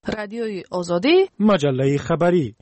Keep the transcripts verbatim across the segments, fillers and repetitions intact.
رادیوی آزادی، مجله خبری.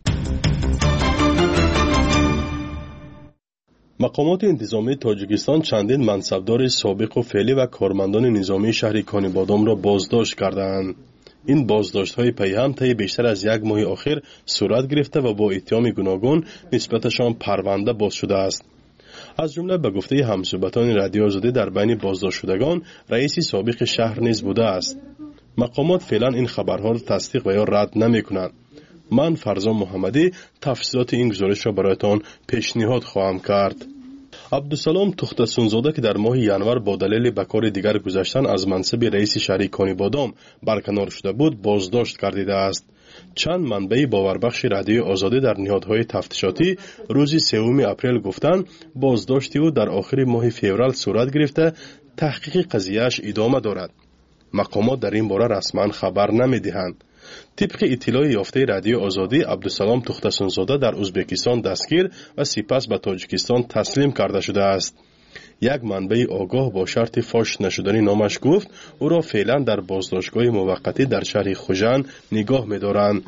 مقامات انتظامی تاجیکستان چندین منصبدار سابق و فعلی و کارمندان نظامی شهر کانیبادام را بازداشت کردند. این بازداشت‌های پیهم طی بیشتر از یک ماه اخیر صورت گرفته و با اتهام گوناگون نسبتشان پرونده باز شده است. از جمله به گفته همصحبتان رادیو آزادی در بین بازداشت شدگان رئیس سابق شهر نیز بوده است. مقامات فعلا این خبرها را تصدیق و یا رد نمی‌کنند. من فرزان محمدی تفصیلات این گزارش را برایتان پیشنهاد خواهم کرد. عبدالسلام تختسونزاده که در ماه ینور با دلیل به کار دیگر گذشتن از منصب رئیس شهر کانیبادام برکنار شده بود بازداشت گردیده است. چند منبع باوربخش رادیو آزادی در نهادهای تفتیشاتی روز سوم اپریل گفتند بازداشت او در آخر ماه فوریه صورت گرفته تحقیق قضیه‌اش ادامه دارد. مقامات در این باره رسما خبر نمی‌دهند. طبق اطلاع یافته رادیو آزادی، عبدالسلام تختسونزاده در ازبکستان دستگیر و سپس به تاجیکستان تسلیم کرده شده است. یک منبع آگاه با شرط فاش نشدنی نامش گفت او را فعلا در بازداشتگاه موقتی در شهر خوجند نگاه می‌دارند.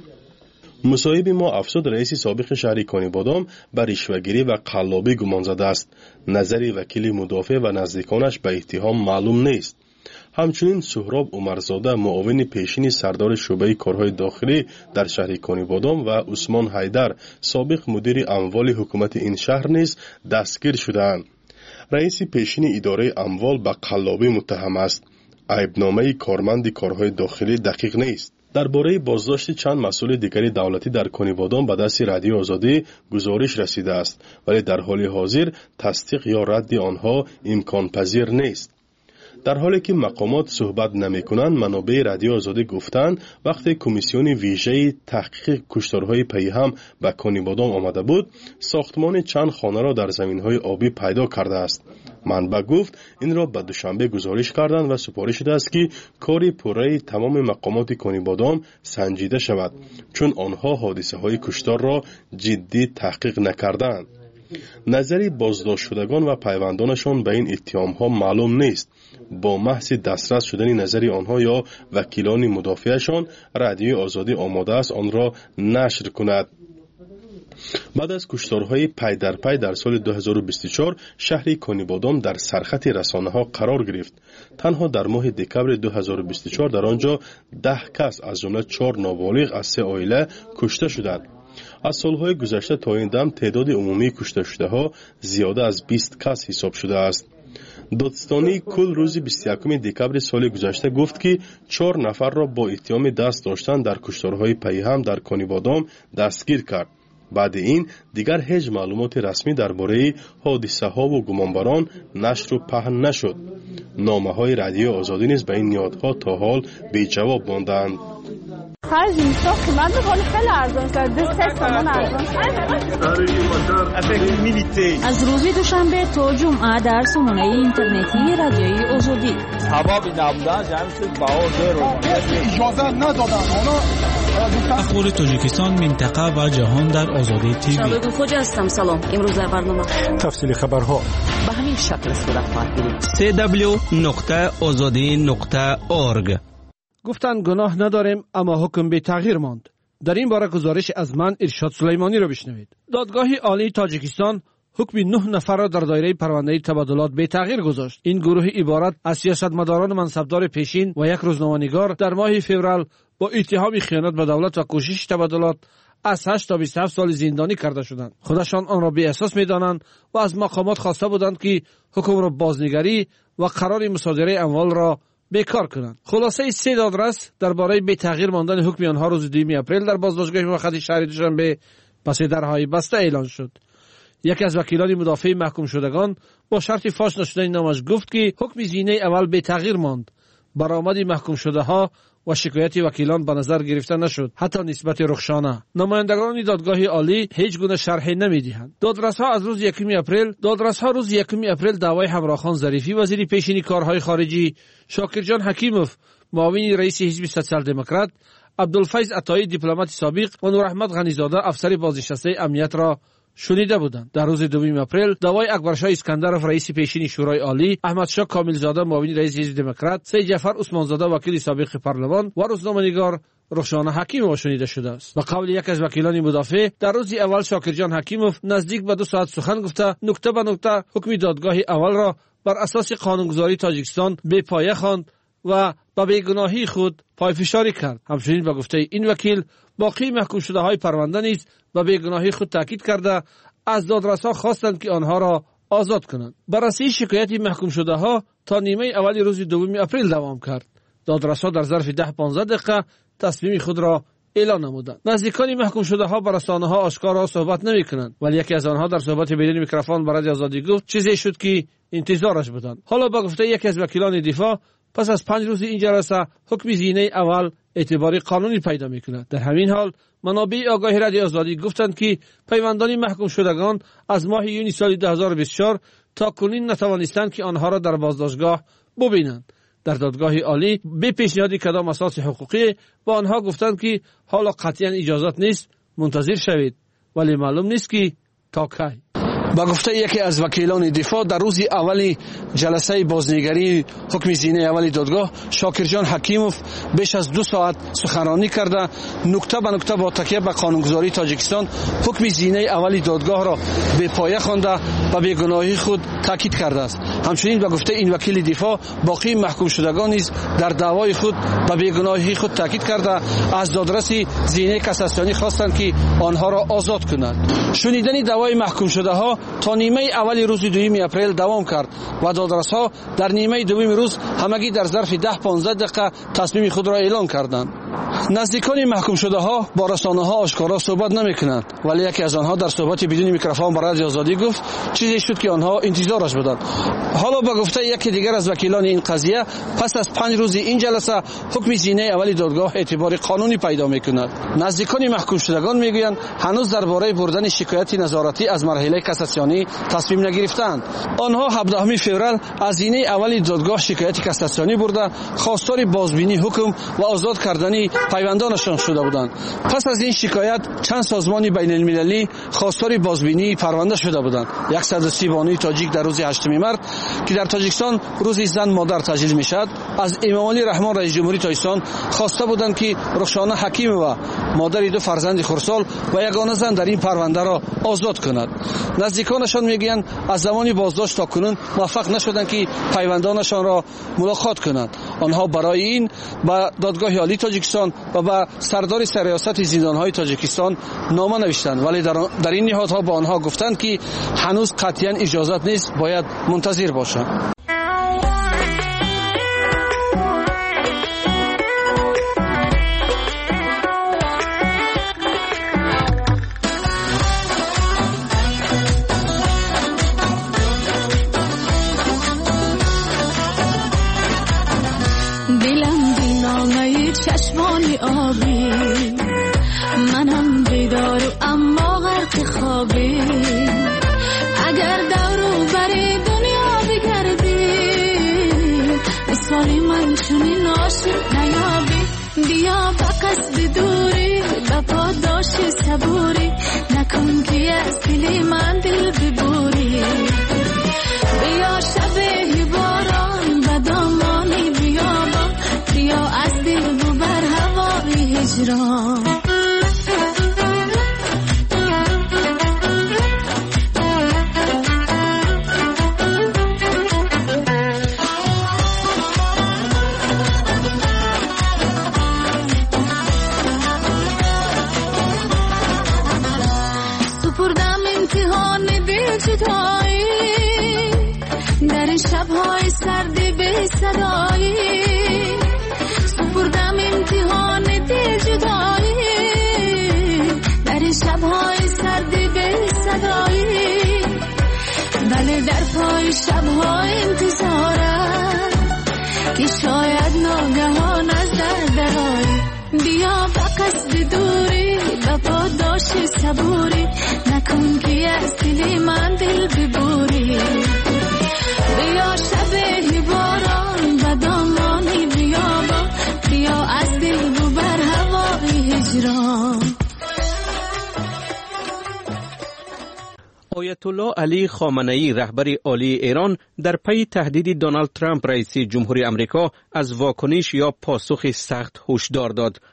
مصاحب ما افسود رئیس سابق شهر کانیبادام بر رشوه‌گیری و قلابی گمان زده است. نظر وکیل مدافع و نزدیکانش به اتهام معلوم نیست. همچنین سهراب عمرزاده معاون پیشین سردار شعبه کارهای داخلی در شهر کانیبادام و عثمان حیدر سابق مدیر اموال حکومت این شهر نیز دستگیر شدند. رئیس پیشین اداره اموال به قلابی متهم است. عیبنامه کارمند کارهای داخلی دقیق نیست. درباره بازداشت چند مسئول دیگری دولتی در کانیبادام به دست رادیو آزادی گزارش رسیده است، ولی در حال حاضر تصدیق یا رد آنها امکان پذیر نیست. در حالی که مقامات صحبت نمی کنند، منابع رادیو آزادی گفتند وقتی کمیسیون ویژه تحقیق کشتارهای پیهم به کانیبادام آمده بود، ساختمان چند خانه را در زمینهای آبی پیدا کرده است. منبع گفت این را به دوشنبه گزارش کردند و سپارش شده است که کاری پوره تمام مقامات کانیبادام سنجیده شود، چون آنها حادثه های کشتار را جدی تحقیق نکردند. نظری بازداشت شدگان و پیوندانشان به این اتهام ها معلوم نیست. با محض دسترس شدن نظری آنها یا وکیلان مدافعشان، رادیو آزادی آماده است آن را نشر کند. بعد از کشتارهای پی در پی در سال دو هزار و بیست و چهار شهر کانیبادام در سرخط رسانه ها قرار گرفت. تنها در ماه دکمبر دو هزار و بیست و چهار در آنجا ده کس از جمله چهار نابالغ از سه عائله کشته شدند. از سالهای گذشته تا این دم تعداد عمومی کشته شده ها زیاده از بیست کس حساب شده است. دادستانی کل روز بیست و یکم دکمبر سال گذشته گفت که چهار نفر را با اتهام دست داشتن در کشتارهای پیهم در کانیبادام دستگیر کرد. بعد این دیگر هیچ معلومات رسمی درباره حادثه ها و گمانبران نشر و پهن نشد. نامه های رادیو آزادی نیز به این نهادها تا حال بی جواب ماندند. خرج میشا قیمت ولی خیلی ارزان کرده، سه تومن ارزان از روز دوشنبه تا جمعه در سامانه اینترنتی رادیوی آزادی حبابی نبودن جمع شد باور رو اجازه ندادن. اخبار تاجیکستان، منطقه و جهان در آزادی تیوی. شباب خوج هستم. سلام. امروز در برنامه تفصیل خبرها به همین شکل صورت خواهد گرفت. سی دبلیو نقطه آزادی نقطه اورگ. گفتند گناه نداریم اما حکم به تغییر ماند. در این باره گزارش از من ارشاد سلیمانی را بشنوید. دادگاه عالی تاجیکستان حکم نه نفر را در دایره پرونده تبادلات به تغییر گذاشت. این گروه عبارت از سیاستمداران منصبدار پیشین و یک روزنامه‌نگار در ماه فوریه با اتهام خیانت به دولت و کوشش تبادلات از هشت تا بیست و هفت سال زندانی کرده شدند. خودشان آن را بی اساس می‌دانند و از مقامات خواسته بودند که حکم را بازنگری و قرار مصادره اموال را بیکار کنند. خلاصه سه دادرس درباره به تغییر ماندن حکم آنها روز دوم اپریل در بازداشتگاه موقت شهر دوشنبه پس درهای بسته اعلان شد. یکی از وکیلان مدافع محکوم شدگان با شرط فاش نشدن نامش گفت که حکم زینه اول به تغییر ماند. برآمد محکوم شده ها و شکایت وکیلان به نظر گرفته نشد، حتی نسبت رخشانه. نمایندگان دادگاه عالی هیچ گونه شرحی نمیدهند. دادرس‌ها از روز یکم اپریل دادرس‌ها روز یکم اپریل دعوای همراهخان ظریفی وزیر پیشین کارهای خارجی، شاکرجان حکیموف معاون رئیس حزب سوسیال دموکرات، عبدالفیض عطایی دیپلمات سابق و نور احمد غنیزاده افسر بازنشسته امنیت را شنیده بودند. در روز دوم اپریل دعوای اکبرشاه اسکندرов رئیس پیشین شورای عالی، احمدشاه کاملزاده معاون رئیس حزب دموکرات، سید جعفر عثمانزاده وکیل سابق پارلمان و روزنامه‌نگار رخشان حکیموف شنیده شده است. به قول یک از وکیلان مدافع، در روز اول شاکرجان حکیموف نزدیک به دو ساعت سخن گفته، نکته به نکته حکم دادگاه اول را بر اساس قانونگذاری تاجیکستان بی پایه خواند و به بیگناهی خود پایفشاری کرد. همچنین به گفته این وکیل، باقی محکوم شده های پرونده نیز به بیگناهی خود تاکید کرده از دادرسا خواستند که آنها را آزاد کنند. بررسی شکایت محکوم شده ها تا نیمه اولی روز دوم اپریل دوام کرد. دادرسا در ظرف ده پانزده دقیقه تصمیم خود را اعلان نمودند. نزدیکان محکوم شده ها بر رسانه ها آشکارا صحبت نمی کنند، ولی یکی از آنها در صحبت بدون میکروفون برای آزادی گفت چیزی شد که انتظارش بودند. حالا با گفته یکی از وکیلان دفاع، پس از پنج روز این جلسه حکم زینه اول اعتباری قانونی پیدا می کند. در همین حال منابع آگاهی رادیو آزادی گفتند که پیوندان محکوم شدگان از ماه یونیو سال دو هزار و بیست و چهار تا کنون نتوانستند که آنها را در بازداشتگاه ببینند. در دادگاه عالی به پیشنهاد کدام اساس حقوقی با آنها گفتند که حالا قطعا اجازت نیست، منتظر شوید، ولی معلوم نیست که تا کی. با گفته یکی از وکیلان دفاع، در روز اولی جلسه بازنگری حکم زینه اولی دادگاه، شاکرجان حکیموف بیش از دو ساعت سخنرانی کرده، نکته به نکته با تکیه به قانونگذاری تاجیکستان حکم زینه اولی دادگاه را به پایه خوانده و بیگناهی خود تاکید کرده است. همچنین با گفته این وکیل دفاع، باقی محکوم شدگان نیز در دعوای خود به بیگناهی خود تاکید کرده از دادرس زینه کاساسیونی خواستند که آنها را آزاد کنند. شنیدن دعوای محکوم شده ها تا نیمه اولی روز دوم اپریل دوام کرد و دادرس‌ها در نیمه دوم روز همگی در ظرف ده پانزده دقیقه تصمیم خود را اعلان کردند. نزدیکان محکوم شده ها با رسانه ها آشکارا صحبت نمی کنند، ولی یکی از آنها در صحبت بدون میکروفون برای رادیو آزادی گفت چیزی شد که آنها انتظارش بودند. حالا با گفته یکی دیگر از وکیلان این قضیه، پس از پنج روز این جلسه حکم زینه اولی دادگاه اعتبار قانونی پیدا می کند. نزدیکان محکوم شدگان میگویند هنوز درباره بردن شکایت نظارتی از مرحله کاساسیونی تصمیم نگرفتند. آنها هفدهم فوریه از زینه اولی دادگاه شکایت کاساسیونی برده خواستار بازبینی حکم و آزاد کردن پیوندانشان شده بودند. پس از این شکایت چند سازمان بین المللی خواستار بازبینی پرونده شده بودند. صد و سی بانوی تاجیک در روز هشتم مارس که در تاجیکستان روز زن مادر تجلیل میشد، از امام علی رحمان رئیس جمهوری تاجیکستان خواسته بودند که رخشانه حکیم و مادر دو فرزند خردسال و یگانه زن در این پرونده را آزاد کند. نزدیکانشان میگویند از زمانی بازداشت تا کنون موفق نشدند که پیوندانشان را ملاقات کنند. آنها برای این به دادگاه عالی تاجیکستان و به سردار سرریاست زندانهای تاجیکستان نامه نوشتند، ولی در, در این نهادها با آنها گفتند که هنوز قطعا اجازت نیست، باید منتظر باشند. چشمانی آبی، منم بیدار اما غرق خوابی. اگر دورو بری دنیا بگردی، مثالی من چونی ناشد نیابی. بیا با قصد دوری با پاداش صبوری، نکن که از دل من دل ببوری. بیا شبه باران با دامانی بیابان، بیا از دل ببر هوای هجران. سپردم امتحان دل جدایی، در این شب‌های سرد بی صدایی. سپردم امتحان دل جدایی، در این شب‌های سرد بی صدایی. بله در پای شب‌های انتظارم که شاید ناگهان از در درآیی. بیا با قصد دوری با پاداش صبوری، نکن که از دل من دل ببوری. بیا شبه باران و دامانی بیابان، بیا از دل ببر هوای هجران. آیت الله علی خامنه‌ای رهبر عالی ایران در پی تهدید دونالد ترامپ رئیس جمهوری آمریکا از واکنش یا پاسخ سخت هشدار داد.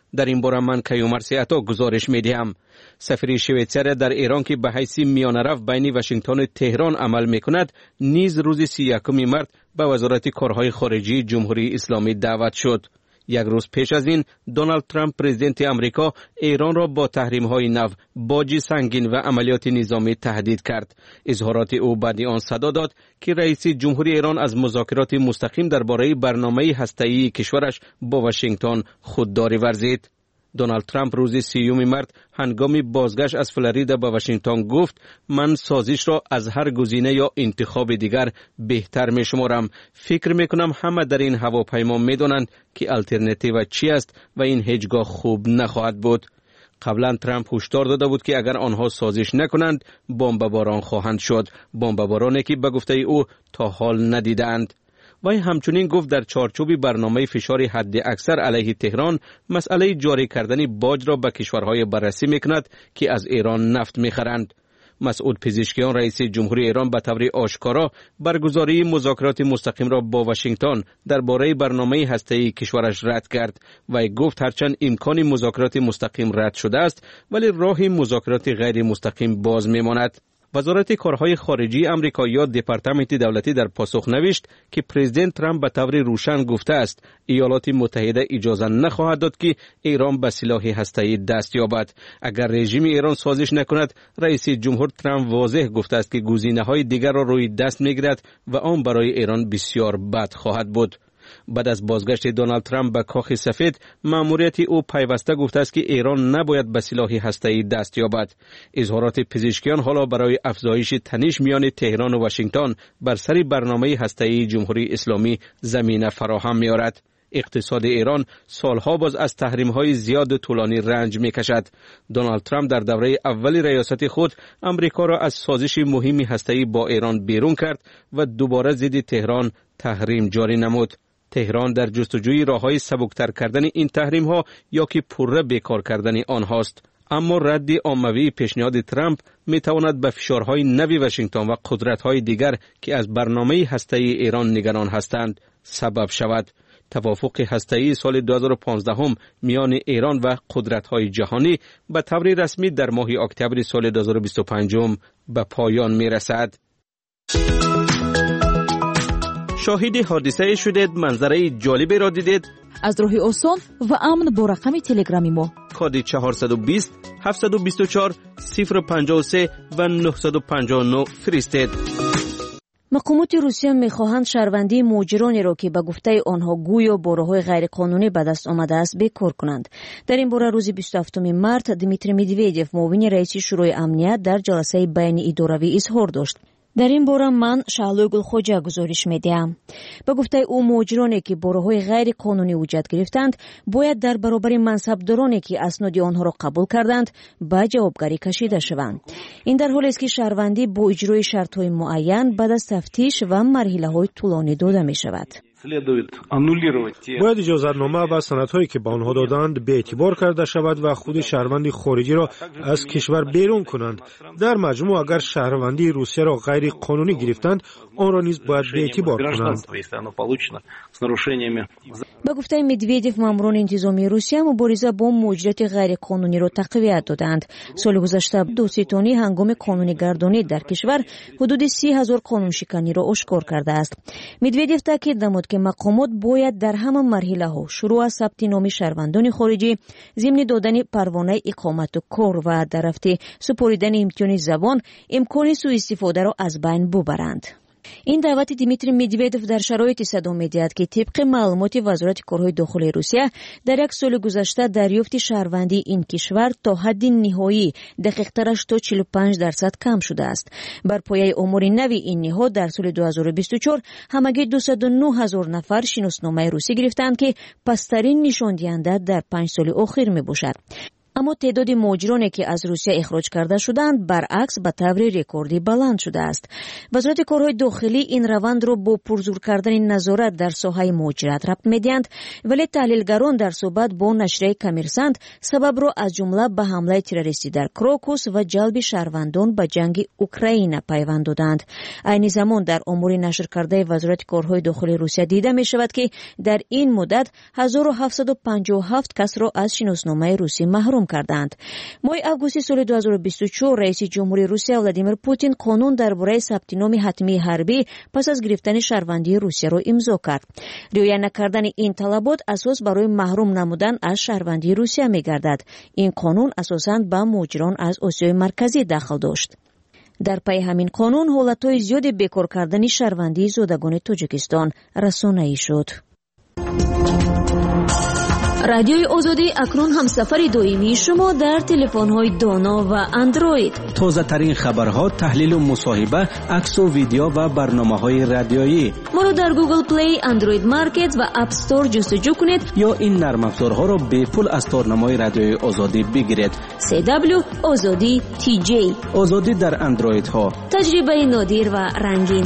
در این باره من کیومرث عطا گزارش میدهم. سفیر شویتزر در ایران که به حیث میانه‌رو بین واشنگتن و تهران عمل میکند نیز روز سی و یکم مارس به وزارت کارهای خارجی جمهوری اسلامی دعوت شد. یک روز پیش از این دونالد ترامپ پرزیدنت امریکا ایران را با تحریم‌های نو، باج سنگین و عملیات نظامی تهدید کرد. اظهارات او بعد آن صدا داد که رئیس جمهوری ایران از مذاکرات مستقیم درباره برنامه هسته‌ای کشورش با واشنگتن خودداری ورزید. دونالد ترامپ روز سیوم مارس هنگام بازگشت از فلوریدا به واشنگتن گفت من سازش را از هر گزینه یا انتخاب دیگر بهتر می شمارم. فکر می کنم همه در این هواپیما می دانند که الटरनेटिव چی است و این هیچگاه خوب نخواهد بود. قبلا ترامپ هشدار داده بود که اگر آنها سازش نکنند بمباران خواهند شد، بمبارانی که به گفته او تا حال ندیدند. وی همچنین گفت در چارچوب برنامه فشار حد اکثر علیه تهران مسئله جاری کردن باج را به کشورهای بررسی میکند که از ایران نفت میخرند. مسعود پزشکیان رئیس جمهوری ایران به طور آشکارا برگزاری مذاکرات مستقیم را با واشنگتن درباره برنامه هسته‌ای کشورش رد کرد و گفت هرچند امکان مذاکرات مستقیم رد شده است ولی راه مذاکرات غیر مستقیم باز میماند. وزارت کارهای خارجی آمریکا یا دپارتمنت دولتی در پاسخ نوشت که پرزیدنت ترامپ به طور روشن گفته است ایالات متحده اجازه نخواهد داد که ایران به سلاح هسته‌ای دست یابد. اگر رژیم ایران سازش نکند، رئیس جمهور ترامپ واضح گفته است که گزینه‌های دیگر را روی دست می‌گیرد و آن برای ایران بسیار بد خواهد بود. بعد از بازگشت دونالد ترامپ به کاخ سفید، مأموریت او پیوسته گفته است که ایران نباید به سلاح هسته‌ای دست یابد. اظهارات پزشکیان حالا برای افزایش تنش میان تهران و واشنگتن بر سر برنامه هسته‌ای جمهوری اسلامی زمینه فراهم می‌آورد. اقتصاد ایران سالها باز از تحریم‌های زیاد و طولانی رنج می‌کشد. دونالد ترامپ در دوره اول ریاست خود امریکا را از سازش مهمی هسته‌ای با ایران بیرون کرد و دوباره ضد تهران تحریم جاری نمود. تهران در جستجوی راه‌های سبکتر کردن این تحریم‌ها یا که پوره بیکار کردن آنهاست. اما رد عمومی پیشنهاد ترامپ می‌تواند به فشارهای نوی واشنگتن و قدرت‌های دیگر که از برنامه هسته‌ای ایران نگران هستند سبب شود. توافق هسته‌ای سال دو هزار و پانزده هم میان ایران و قدرت‌های جهانی به طور رسمی در ماه اکتبر سال دو هزار و بیست و پنج به پایان می‌رسد. شاهد حادثه شدید، منظره جالبی را دیدید؟ از راه آسان و امن با رقم تلگرامی ما کد چهارصد و بیست هفتصد و بیست و چهار صفر پنجاه و سه و نهصد و پنجاه و نه فرستید. مقامات روسیه می‌خواهند شهروندی مهاجرانی را که به گفته آنها گویا با راه‌های غیرقانونی به دست آمده است بیکار کنند. در این باره روز بیست و هفتم مارس دمیتری مدویدیو معاون رئیس شورای امنیت در جلسه بین اداروی اظهار داشت. در این باره من شعلوی گلخوجه گزارش میدهم. به گفته او مهاجرانی که با راه‌های غیر قانونی وجود گرفتند باید در برابر منصبدارانی که اسناد آنها را قبول کردند به جوابگری کشیده شوند. این در حالی است که شهروندی با اجرای شرط‌های معین بعد از تفتیش و مرحله‌های طولانی داده می‌شود. باید اجازتنامه و سندهایی که به آنها دادند به اعتبار کرده شود و خود شهروندی خارجی را از کشور بیرون کنند. در مجموع اگر شهروندی روسیه را غیر قانونی گرفتند آن را نیز باید به اعتبار کنند. به گفته مدویدیو ماموران انتظامی روسیه مبارزه با مهاجرت غیر قانونی را تقویت دادند. سال گذشته دادستانی هنگام قانونی گردانی در کشور حدود سی هزار قانون شکنی را آشکار کرده است. مدویدیو تاکید نمود که مقامات باید در همه مرحله ها شروع از ثبت نام شهروندان خارجی، ضمن دادن پروانه اقامت و کار و در رفت سپاریدن امتحان زبان امکان سوء استفاده را از بین ببرند. این دعوت دیمیتری مدویدیو در شرایطی صدا می‌دهد که طبق معلومات وزارت کارهای داخلی روسیه در یک سال گذشته دریافت شهروندی این کشور تا حد نهایی دقیق‌ترش تا چهل و پنج درصد کم شده است. بر پایه آمار نوی این نهاد در سال دو هزار و بیست و چهار همگی دویست و نه هزار نفر شناسنامه روسی گرفتند که پسترین نشان دهنده در پنج سال اخیر میباشد. اما تعداد مهاجرانی که از روسیه اخراج کرده شدند برعکس به طور رکوردی بلند شده است. وزارت کارهای داخلی این روند را با پرزور کردن نظارت در ساحه مهاجرت ربط می‌دهند، ولی تحلیلگران در صحبت با نشریه کمیرساند سبب را از جمله به حمله تروریستی در کراکوس و جلب شهروندان به جنگ اوکراین پیوند دادند. عین زمان در امور نشر کرده وزارت کارهای داخلی روسیه دیده می شود که در این مدت هزار و هفتصد و پنجاه و هفت کس را از شناسنامه روسی محروم کردند. ماه آگوست سال دو هزار و بیست و چهار رئیس جمهوری روسیه ولادیمیر پوتین قانون درباره ثبت نام حتمی حربی پس از گرفتن شهروندی روسیه را امضا کرد. رعایت نکردن این طلبات اساس برای محروم نمودن از شهروندی روسیه می گردد. این قانون اساساً به مهاجران از آسیای مرکزی داخل داشت. در پی همین قانون حالتهای زیادی بیکار کردن شهروندی زادگان تاجیکستان رسانه‌ای شد. رادیوی آزادی اکنون همسفر دائمی شما در تلفن‌های دانا و اندروید. تازه ترین خبرها، تحلیل و مصاحبه، عکس و ویدیو و برنامه‌های رادیویی. ما را در گوگل پلی، اندروید مارکت و اپ استور جستجو کنید یا این نرم افزارها را به پول از تارنمای رادیوی آزادی بگیرید. سی دبلیو آزادی تی جی. آزادی در اندروید ها. تجربه نادر و رنگین.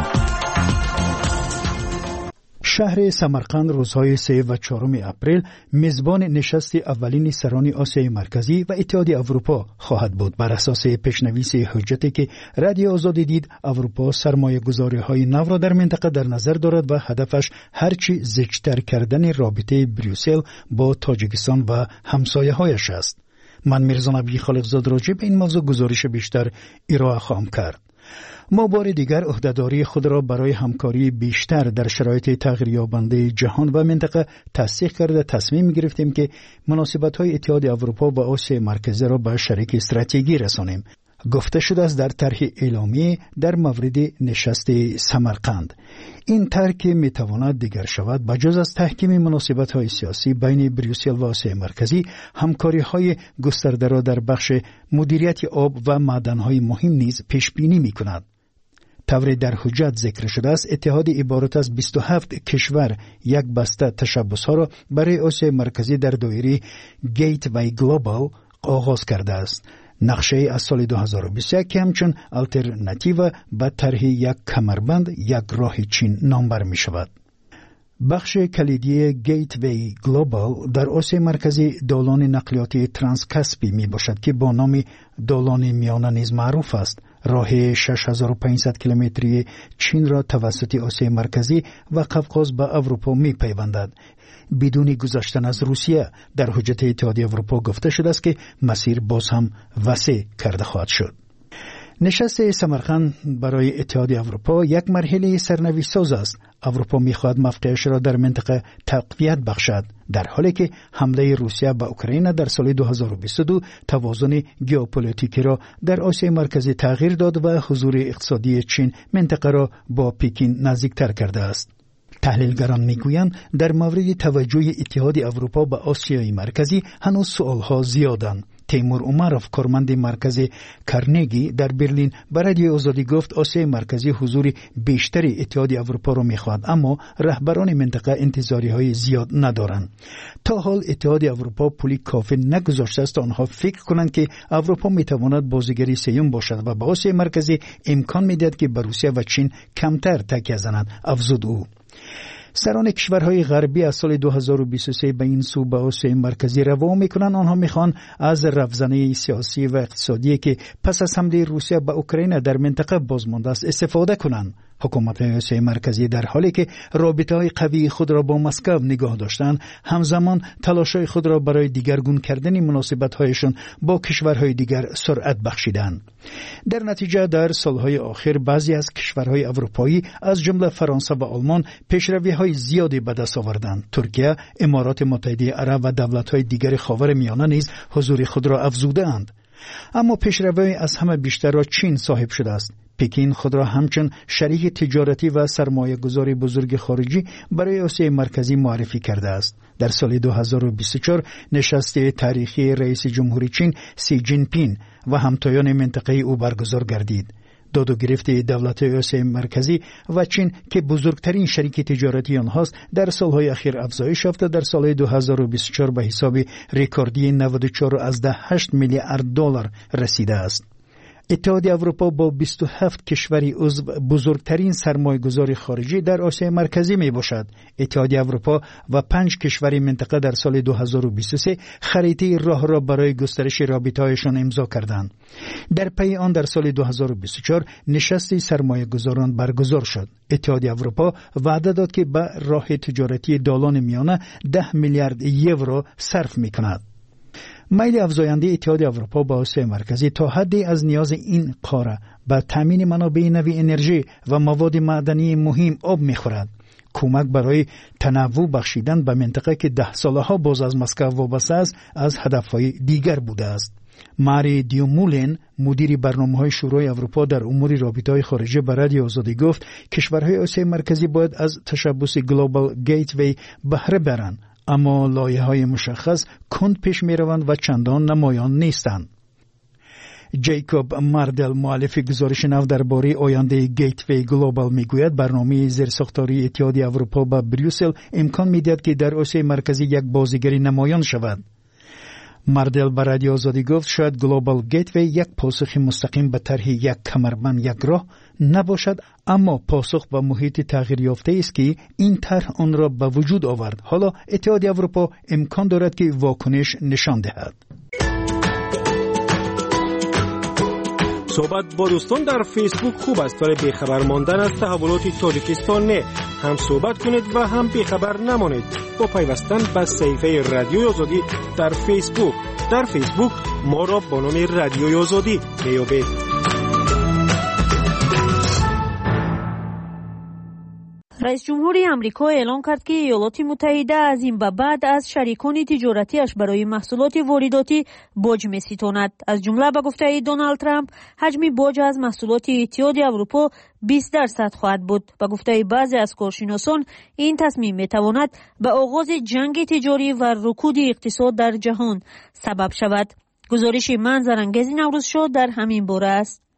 شهر سمرقند روزهای سه و چهارم اپریل میزبان نشست اولین سران آسیای مرکزی و اتحادیه اروپا خواهد بود. بر اساس پیشنویس حجتی که رادیو آزادی دید، اروپا سرمایه گذاری های نو را در منطقه در نظر دارد و هدفش هرچی زیادتر کردن رابطه بریوسل با تاجیکستان و همسایه هایش است. من میرزا نبی خالقزاد راجع به این موضوع گزارش بیشتر ارائه خواهم کرد. ما بار دیگر عهدهداری خود را برای همکاری بیشتر در شرایط تغییر یابنده جهان و منطقه تصدیق کرده تصمیم گرفتیم که مناسبت‌های اتحادیه اروپا با آسیای مرکزی را به شریک استراتژیکی رسانیم. گفته شده است در طرح اعلامیه در مورد نشست سمرقند. این طرح که میتواند دیگر شود بجز از تحکیم مناسبت‌های سیاسی بین بریوسل و آسیای مرکزی، همکاری‌های گسترده را در بخش مدیریت آب و معدن‌های مهم نیز پیش بینی می‌کند. طور در حجت ذکر شده است اتحاد عبارت از بیست و هفت کشور یک بسته تشبس‌ها را برای آسیای مرکزی در دایره گیت وی گلوبال آغاز کرده است. نقشه از سال دو هزار و بیست و یک که همچون الترناتیو به طرح یک کمربند یک راه چین نامبر می شود. بخش کلیدی گیت وی گلوبال در آسیای مرکزی دالان نقلیاتی ترانس کاسپی می باشد که با نام دالان میانه نیز معروف است. راه شش هزار و پانصد کیلومتری چین را توسط آسیای مرکزی و قفقاز به اروپا می پیوندد. بدون گذشتن از روسیه در حجت اتحادیه اروپا گفته شده است که مسیر باز هم وسیع کرده خواهد شد. نشست سمرقند برای اتحادیه اروپا یک مرحله سرنوشت ساز است. اروپا می‌خواهد موقعش را در منطقه تقویت بخشد، در حالی که حمله روسیه به اوکراین در سال دو هزار و بیست و دو توازن ژئوپلیتیکی را در آسیای مرکزی تغییر داد و حضور اقتصادی چین منطقه را با پکین نزدیکتر کرده است. تحلیلگران میگویند در مورد توجه اتحاد اروپا به آسیای مرکزی هنوز سوالها زیادند. تیمور عمروف، کارمند مرکز کارنگی در برلین، به رادیو آزادی گفت آسیای مرکزی حضور بیشتری اتحاد اروپا را میخواهد، اما رهبران منطقه انتظاری های زیاد ندارند. تا حال اتحاد اروپا پولی کافی نگذاشته است تا آنها فکر کنند که اروپا میتواند بازیگری سیوم باشد و به آسیای مرکزی امکان میدهد که به روسیه و چین کمتر تکیه زند، افزود او. سران کشورهای غربی از سال دو هزار و بیست و سه به این سو به آسیای مرکزی روا میکنند. آنها میخوان از رفزنه سیاسی و اقتصادی که پس از حمله روسیه به اوکراین در منطقه بازمانده است استفاده کنند. حکومت آسیای مرکزی در حالی که رابطه‌های قوی خود را با مسکو نگاه داشتند، همزمان تلاش‌های خود را برای دیگرگون کردن مناسبت‌هایشان با کشورهای دیگر سرعت بخشیدند. در نتیجه در سالهای آخر بعضی از کشورهای اروپایی از جمله فرانسه و آلمان پیشروی‌های زیادی به دست آوردند. ترکیه، امارات متحده عرب و دولت‌های دیگر خاورمیانه نیز حضور خود را افزوده‌اند. اما پیشروی از همه بیشتر را چین صاحب شده است. پکین خود را همچون شریک تجارتی و سرمایه گذاری بزرگ خارجی برای آسیای مرکزی معرفی کرده است. در سال دو هزار و بیست و چهار نشست تاریخی رئیس جمهوری چین سی جین پینگ و همتایان منطقه او برگزار گردید. داد و گرفت دولت‌های آسیای مرکزی و چین که بزرگترین شریک تجارتی آنهاست در سالهای اخیر افزایش یافته، در سال دو هزار و بیست و چهار به حساب رکوردی نود و چهار و هشت میلیارد دلار رسیده است. اتحادیه اروپا با بیست و هفت کشوری عضو بزرگترین سرمایه‌گذار خارجی در آسیای مرکزی می باشد. اتحادیه اروپا و پنج کشور منطقه در سال دو هزار و بیست و سه خریطه راه را برای گسترش رابطه‌هایشان امضا کردند. در پی آن در سال دو هزار و بیست و چهار نشست سرمایه‌گذاران برگزار شد. اتحادیه اروپا وعده داد که به راه تجارتی دالان میانه ده میلیارد یورو صرف می‌کند. میل افزاینده اتحادیه اروپا با آسیای مرکزی تا حدی از نیاز این قاره به تامین منابع نوی انرژی و مواد معدنی مهم آب می‌خورد. کمک برای تنوع بخشیدن به منطقه که ده ساله ها باز از مسکو وابسته است از هدفهای دیگر بوده است. ماری دیومولن مدیر برنامه‌های شورای اروپا در امور رابطه‌های خارجه به رادیو آزادی گفت کشورهای آسیای مرکزی باید از تشبث گلوبال گیتوی بهره برند، اما لایه‌های مشخص کند پیش می‌روند و چندان نمایان نیستند. جیکوب ماردل مؤلف گزارش نو درباره آینده گیتوی گلوبال میگوید برنامه زیرساختاری اتحادیه اروپا با بریوسل امکان می‌دهد که در آسیای مرکزی یک بازیگری نمایان شود. ماردل به رادیو آزادی گفت شاید گلوبال گیتوی یک پاسخ مستقیم به طرح یک کمربند یک راه نباشد، اما پاسخ به محیط تغییر یافته است که این طرح آن را به وجود آورد. حالا اتحادیه اروپا امکان دارد که واکنش نشان دهد. صحبت با دوستان در فیسبوک خوب است، ولی بیخبر ماندن از تحولات تاجیکستان نه. هم صحبت کنید و هم بیخبر نمانید با پیوستن به صفحه رادیو آزادی در فیسبوک. در فیسبوک ما را با نام رادیو آزادی میابید. رئیس جمهوری آمریکا اعلام کرد که ایالات متحده از این به بعد از شریکان تجارتیش برای محصولات وارداتی باج می‌ستاند. از جمله به گفته دونالد ترامپ حجم باج از محصولات اتحادیه اروپا بیست درصد خواهد بود. به گفته بعضی از کارشناسان این تصمیم می‌تواند به آغاز جنگ تجاری و رکود اقتصاد در جهان سبب شود. گزارش منظرانگیز نوروز شو در همین باره است.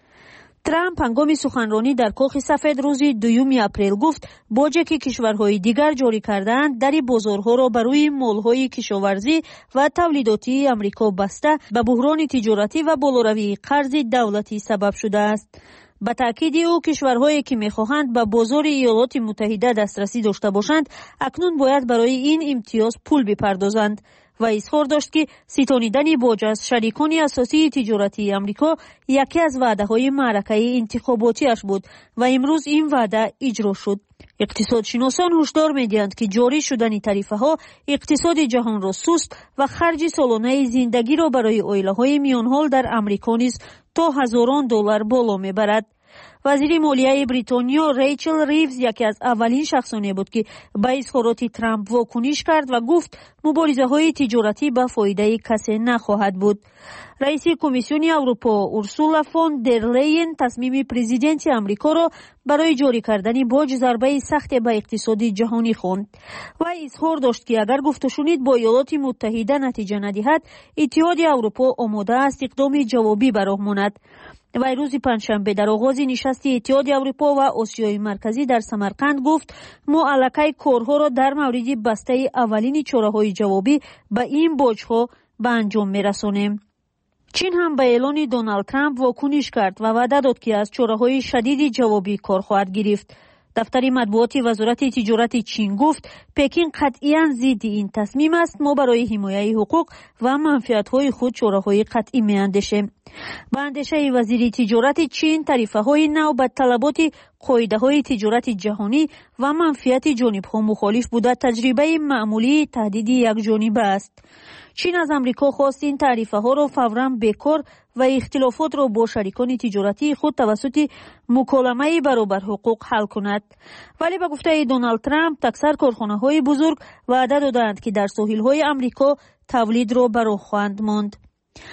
ترامپ هنگام سخنرانی در کاخ سفید روز دوم اپریل گفت باجی که کشورهای دیگر جاری کردند در بازارها را برای مالهای کشاورزی و تولیداتی آمریکا بسته به بحران تجارتی و بالاروی قرض دولتی سبب شده است. به تأکید او کشورهایی که می‌خواهند به بازار ایالات متحده دسترسی داشته باشند اکنون باید برای این امتیاز پول بپردازند و اظهار داشت که ستانیدن باج از شریکان اساسی تجارتی آمریکا یکی از وعده‌های معرکه انتخاباتیش بود و امروز این وعده اجرا شد. اقتصادشناسان هشدار می‌دهند که جاری شدن تعرفه‌ها اقتصاد جهان را سست و خرج سالانه زندگی را برای عائله‌های میانحال در آمریکا نیز تا هزاران دلار بالا می‌برد. وزیر مالیه بریتانیا ریچل ریوز یکی از اولین شخصانی بود که به اظهارات ترامپ واکنش کرد و گفت مبارزه‌های تجارتی به فایده کسی نخواهد بود. رئیس کمیسیون اروپا اورسولا فون در لیین تصمیم پرزیدنت آمریکا را برای جاری کردن باج ضربه سخت به اقتصاد جهانی خواند و اظهار داشت که اگر گفته شنید با ایالات متحده نتیجه ندهد اتحادیه اروپا آماده است اقدام جوابی به راه ماند. و روز پنجشنبه در آغاز نشست اتحادیه اروپا و آسیای مرکزی در سمرقند گفت ما الکی کارها را در مورد بسته اولین چاره‌های جوابی به این باج‌ها به انجام می‌رسانیم. چین هم به اعلان دونالد ترامپ واکنش کرد و وعده داد که از چاره‌های شدید جوابی کار خواهد گرفت. دفتر مطبوعات وزارت تجارت چین گفت پکین قطعاً ضد این تصمیم است. ما برای حمایت حقوق و منفعت‌های خود چاره‌های قطعی می‌اندیشیم. با اندیشه وزیر تجارت چین تعرفه‌های نو به طلبات قاعده‌های تجارت جهانی و منفعت جانب‌ها مخالف بوده تجربه معمولی تهدید یک جانبه است. چین از آمریکا خواست این تعرفه‌ها را فوراً بکار و اختلافات را با شریکان تجارتی خود توسط مکالمه برابر حقوق حل کند. ولی به گفته دونالد ترامپ اکثر کارخانه‌های بزرگ وعده دادند که در ساحل‌های آمریکا تولید را به راه خواهند ماند.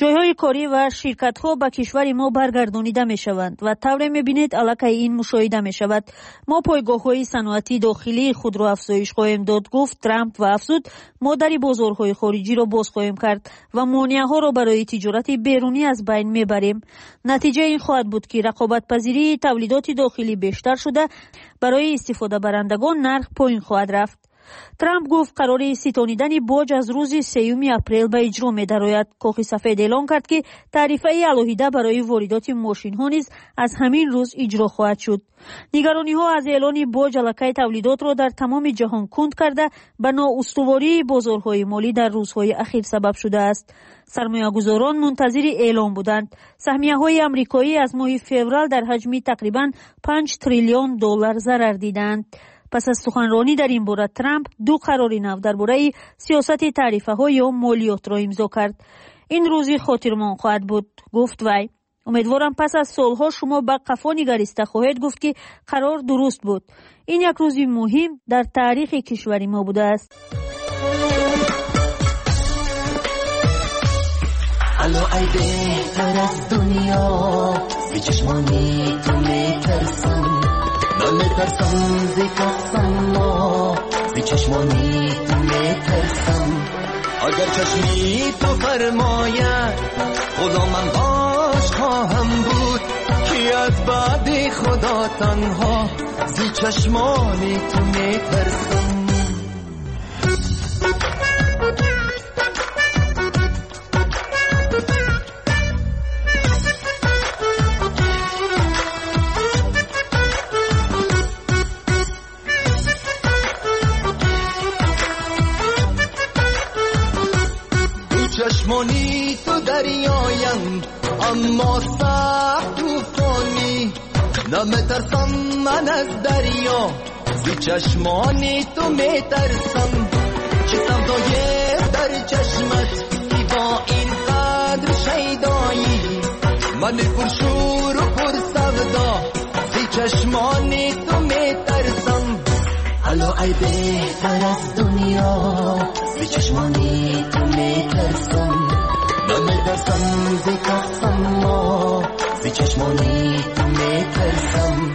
جایهای کاری و شرکت‌ها به کشور ما برگردانیده می‌شوند و طوری می‌بینید علاقه این مشاهده می‌شود. ما پایگاه‌های صنعتی داخلی خود را افزایش خواهیم داد، گفت ترامپ و افزود ما در بازارهای خارجی را باز خواهیم کرد و مانع‌ها را برای تجارت بیرونی از بین می‌بریم. نتیجه این خواهد بود که رقابت‌پذیری تولیدات داخلی بیشتر شده، برای استفاده برندگان نرخ پایین خواهد رفت. ترامپ گفت قرار ستانیدن باج از روز سیوم اپریل به اجرا می‌دراید. کاخ سفید اعلام کرد که تعرفه علاوه برای واردات ماشین‌ها نیز از همین روز اجرا خواهد شد. نگرانی‌ها از اعلان باج علاقه تولیدات را در تمام جهان کند کرده به نااستواری بازارهای مالی در روزهای اخیر سبب شده است. سرمایه‌گذاران منتظر اعلام بودند. سهمیه‌های آمریکایی از ماه فوریه در حجم تقریباً پنج تریلیون دلار ضرر دیدند. پس از سخنرانی در این باره ترامپ دو قرار نو درباره سیاست تعرفه‌ها یا مالیات را امضا کرد. این روزی خاطرمان خواهد بود، گفت وی. امیدوارم پس از سالها شما به قفا نگریسته خواهید گفت که قرار درست بود. این یک روز مهم در تاریخ کشور ما بوده است. الو ای بهتر از دنیا بی چشمانی تو میترسم، نمیترسم زی کسم ما بی چشمانی تو میترسم. اگر چشمی تو فرماید خدا من باش خواهم بود که از بعد خدا تنها زی چشمانی تو میترسم. چشمانی تو دریایم اما سخت توفانی، نمیترسم من از دریا زی چشمانی تو میترسم. چه سودای در چشمت که با این قدر شیدایی، من پرشور و پر سودا زی چشمانی تو میترسم. الو ای بهتر از دنیا زی چشمانی تو میترسم، نمیترسم زی کسم ما زی چشمانی تو میترسم.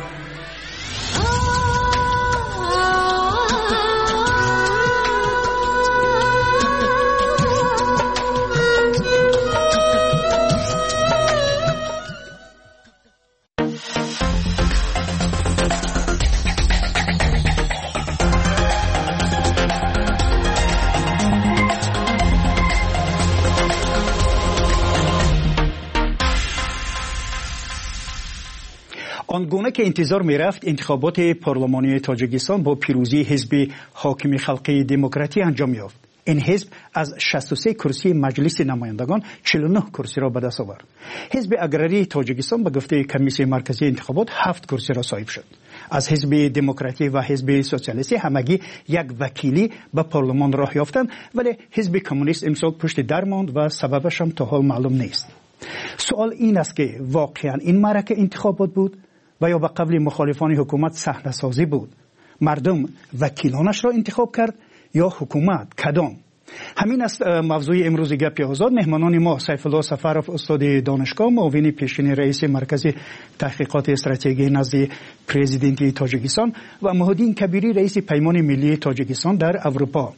آنگونه که انتظار می رفت انتخابات پارلمانی تاجیکستان با پیروزی حزب حاکم خلقی دموکراتی انجام یافت. این حزب از شصت و سه کرسی مجلس نمایندگان چهل و نه کرسی را به دست آورد. حزب اگراری تاجیکستان به گفته کمیسیون مرکزی انتخابات هفت کرسی را صاحب شد. از حزب دموکراتی و حزب سوسیالیستی همگی یک وکیلی به پارلمان راه یافتند، ولی حزب کمونیست امسال پشت در ماند و سببش هم تا حال معلوم نیست. سوال این است که واقعا این معرکه انتخابات بود و یا به قبل مخالفان حکومت صحنه سازی بود؟ مردم وکیلانش را انتخاب کرد یا حکومت؟ کدام؟ همین است موضوع امروز گپ آزاد. مهمانان ما سیف الله سفرов استاد دانشگاه، معاون پیشین رئیس مرکز تحقیقات استراتژی نزد پرزیدنت تاجیکستان و مهدین کبیری رئیس پیمان ملی تاجیکستان در اروپا.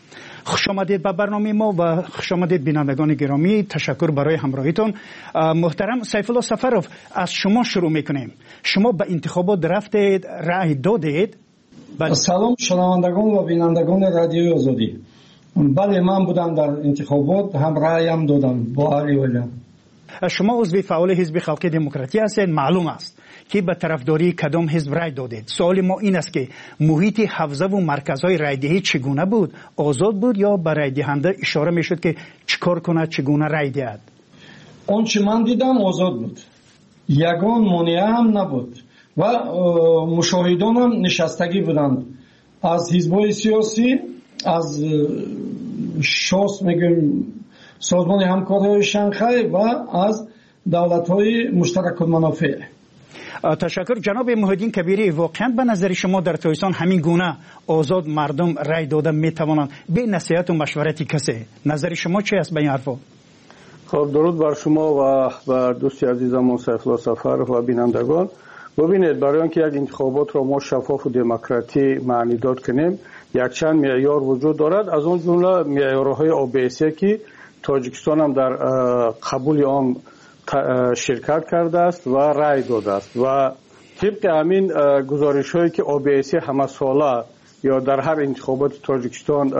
خوش آمدید به برنامه ما و خوش آمدید بینندگان گرامی. تشکر برای همراهیتون. محترم سیف الله سفرов، از شما شروع میکنیم. شما به انتخابات رفتید، رأی دادید؟ سلام شنوندگان و بینندگان رادیوی آزادی. بله، من بودم در انتخابات، هم رأیم دادم با علی ولیم. شما عضو فعال حزب خلقی دموکراتی هستید، معلوم است که به طرفداری کدام حزب رای دادید. سوال ما این است که محیط حوزه و مرکزهای رایدهی چگونه بود؟ آزاد بود یا به رای دهنده اشاره میشد که چیکار کنه، چگونه رای دهد؟ آنچه من دیدم آزاد بود، یگان مانع هم نبود و مشاهدان هم نشستگی بودند، از حزب‌های سیاسی، از شاس میگیم سازمان همکاری شانگهای و از دولت‌های مشترک المنافع. تشکر جناب مهدین کبیری. واقعا به نظر شما در تاجیکستان همین گونه آزاد مردم رای دادن میتوانند به نصیحت و مشورت کسی؟ نظر شما چی است به این حرفا؟ خب درود بر شما و بر دوستی عزیزمون سیفالله سفر و بینندگان. ببینید، برای اینکه یک انتخابات را ما شفاف و دموکراتی معنی داد کنیم، یک چند معیار وجود دارد. از اون جمله معیارهای او بی سی که تاجیکستان هم در قبول آن شرکت کرده است و رای داده است و طبق همین گزارش هایی که او بی سی همه ساله یا در هر انتخابات تاجیکستان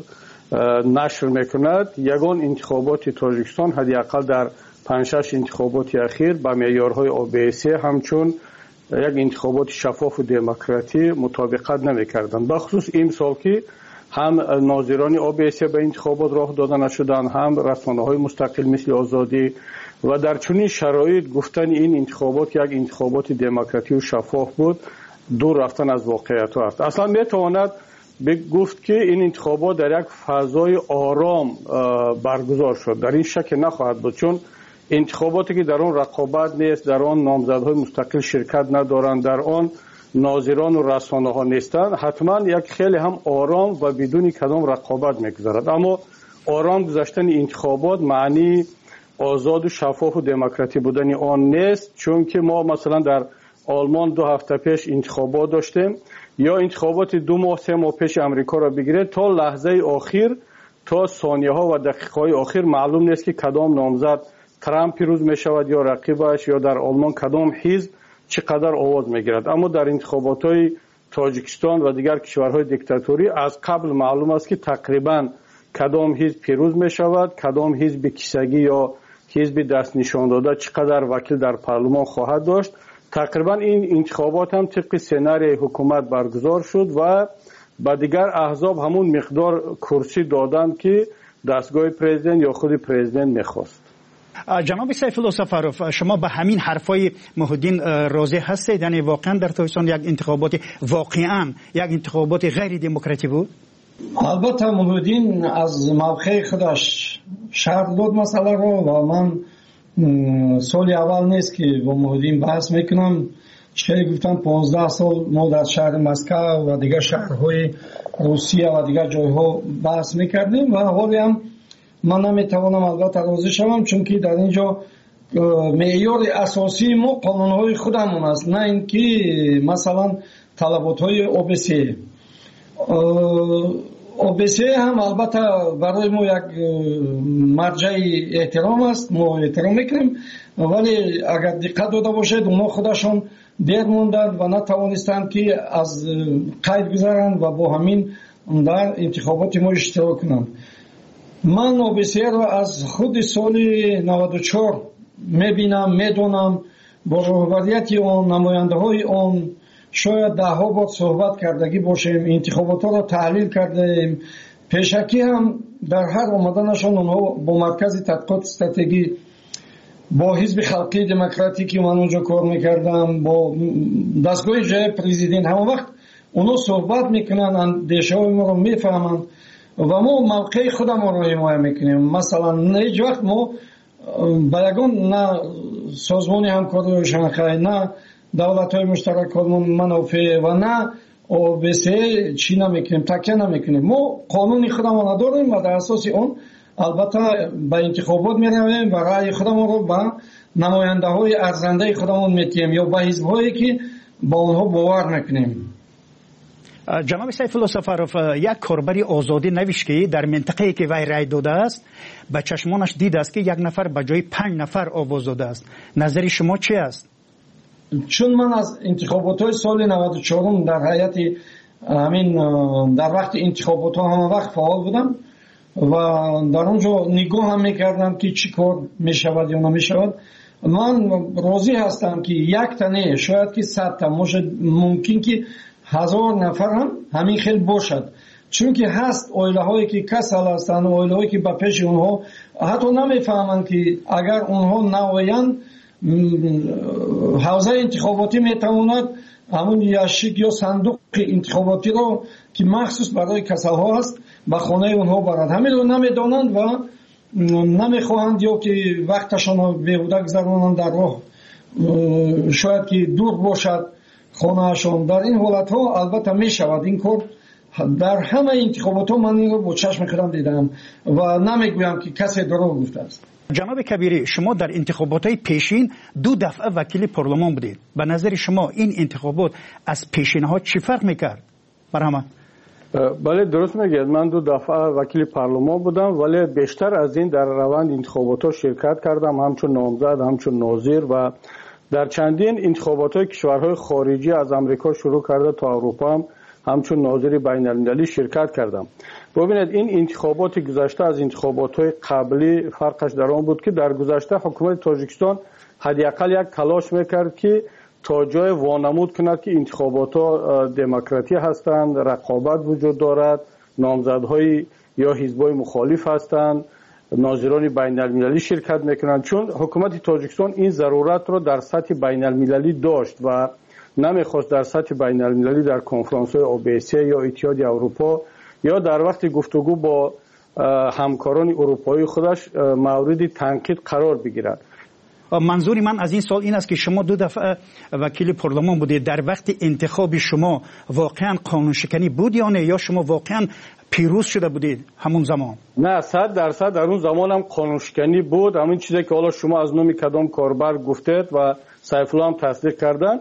نشر میکند، یگان انتخابات تاجیکستان حداقل در پنج شش انتخابات اخیر با معیارهای او بی سی همچون یک انتخابات شفاف و دموکراتی مطابقت نمیکردند. بخصوص این سال که هم ناظران او بی سی به انتخابات راه داده نشدند، هم رسانه‌های مستقل مثل آزادی، و در چنین شرایط گفتن این انتخابات یک انتخابات دموکراتی و شفاف بود دور رفتن از واقعیت است. اصلا میتواند گفت که این انتخابات در یک فضای آرام برگزار شد. در این شک نخواهد بود، چون انتخاباتی که در آن رقابت نیست، در آن نامزدهای مستقل شرکت ندارند، در آن ناظران و رسانه ها نیستند، حتما یک خیلی هم آرام و بدون کدام رقابت میگذرد. اما آرام گذشتن انتخابات معنی آزاد و شفاف و دموکراتی بودن آن نیست، چون که ما مثلا در آلمان دو هفته پیش انتخابات داشتیم، یا انتخابات دو ماه سه ماه پیش امریکا را بگیرید، تا لحظه آخر، تا ثانیه ها و دقیقه های آخر معلوم نیست که کدام نامزد ترامپ پیروز می شود یا رقیبش، یا در آلمان کدام حزب چقدر آواز می گیرد. اما در انتخابات های تاجیکستان و دیگر کشورهای دیکتاتوری از قبل معلوم است که تقریبا کدام حزب پیروز می شود، کدام حزب کیسگی یا حزب دست نشان داده چقدر وکیل در پارلمان خواهد داشت. تقریبا این انتخابات هم طبق سناریوی حکومت برگزار شد و با دیگر احزاب همون مقدار کرسی دادند که دستگاه پرزیدنت یا خود پرزیدنت میخواست. جناب سیفالله سفروف، شما به همین حرفای محی‌الدین راضی هستید؟ یعنی واقعا در تاجیکستان یک انتخابات واقعا یک انتخابات غیر دموکراتی بود؟ البته محی‌الدین از موقع خودش شرح داد مسئله رو و من سال اول نیست که با محی‌الدین بحث میکنم. چه گفتم پانزده سال ما در شهر مسکو و دیگر شهرهای روسیه و دیگر جایها بحث میکردیم و حالی هم من نمیتوانم البته راضی شوم، چون که در اینجا معیار اساسی ما قانونهای خودمون است، نه اینکه مثلا طلباتهای او بی سی. او بی سی هم البته برای ما یک مرجع احترام است، ما احترام میکنیم، ولی اگر دقت داده باشید اونا خودشون دیر موندند و نتوانستند که از قید گذارند و با همین در انتخابات ما اشتراک کنند. من او بی سی را از خود سال نود و چهار میبینم، میدونم، با رهبریت آن، نماینده های آن شاید ده ها بار صحبت کردگی باشیم، انتخابات را تحلیل کردیم. پیشکی هم در هر آمدنشان اونها با مرکز تحقیقات استراتژی، با حزب خلقی دموکراتیکی من اونجا کار میکردم، با دستگاه جای پرزیدنت، همه وقت اونا صحبت میکنن، اندیشه های ما رو میفهمند و ما موقع خودم رو حمایت میکنیم. مثلا هیچ وقت ما با یگان نه سازمان همکاری شنغهای، نه دولت های مشترک منافع و نه او بی سی چی نمیکنیم، تکیه نمیکنیم. ما قانون خودمون نداریم و در اساس اون البته به انتخابات میرویم و رأی خودمون رو به نماینده های ارزنده خودمون میتیم یا به حزب هایی که با اونها باور میکنیم. جناب سیفالله سفروف، یک کاربری آزادی نوشت که در منطقه‌ای که وی رای داده است به چشمانش دید است که یک نفر به جای پنج نفر آواز داده است. نظر شما چی است؟ چون من از انتخابات های سال نود و چهار در هیئت همین در وقت انتخابات ها همه وقت فعال بودم و در اونجا نگاه هم میکردم که چی کار میشود یا نمیشود. من راضی هستم که یک تنه شاید که صد تا ممکن که هزار نفر هم همین خیلی باشد، چون که هست اویله هایی که کسل هستند، اویله هایی که به پیش اونها حتی نمیفهمند که اگر اونها نویند حوزه انتخاباتی میتواند همون یاشیک یا صندوق انتخاباتی رو که مخصوص برای کسل ها هست به خانه اونها برد. همین رو نمیدانند و نمیخواهند یا که وقتشان رو بیهوده گذرانند در راه، شاید که دور باشد خانهشان. در این حالت ها البته می شود این کار. در همه انتخابات ها من این رو با چشم خودم دیدم و نمیگویم که کسی دروغ گفته است. جناب کبیری، شما در انتخابات پیشین دو دفعه وکیل پارلمان بودید. به نظر شما این انتخابات از پیشین ها چی فرق میکرد؟ برهمن. بله درست میگید، من دو دفعه وکیل پارلمان بودم ولی بیشتر از این در روند انتخابات شرکت کردم، همچون نامزد، همچون ناظر و در چندین انتخابات کشورهای خارجی از امریکا شروع کرده تا اروپا هم همچون ناظر بین المللی شرکت کردم. ببینید این انتخابات گذشته از انتخابات های قبلی فرقش در آن بود که در گذشته حکومت تاجیکستان حداقل یک تلاش میکرد که تا جای وانمود کند که انتخابات ها دموکراتی هستند، رقابت وجود دارد، نامزدهای یا حزبای مخالف هستند، ناظران بین المللی شرکت میکنند. چون حکومت تاجیکستان این ضرورت را در سطح بین المللی داشت و نمیخواست در سطح بین المللی در کنفرانس های اوبیسی یا اتحاد اروپا یا در وقت گفتگو با همکاران اروپایی خودش مورد تنقید قرار بگیرد. منظور من از این سال این است که شما دو دفعه وکیل پارلمان بودید. در وقت انتخاب شما واقعا قانون شکنی بود یا نه، یا شما واقعا پیروز شده بودید همون زمان؟ نه، صد درصد در اون زمان هم قانون شکنی بود. همین چیزی که حالا شما از نام کدام کاربر گفتید و سیف الله هم تصدیق کردن،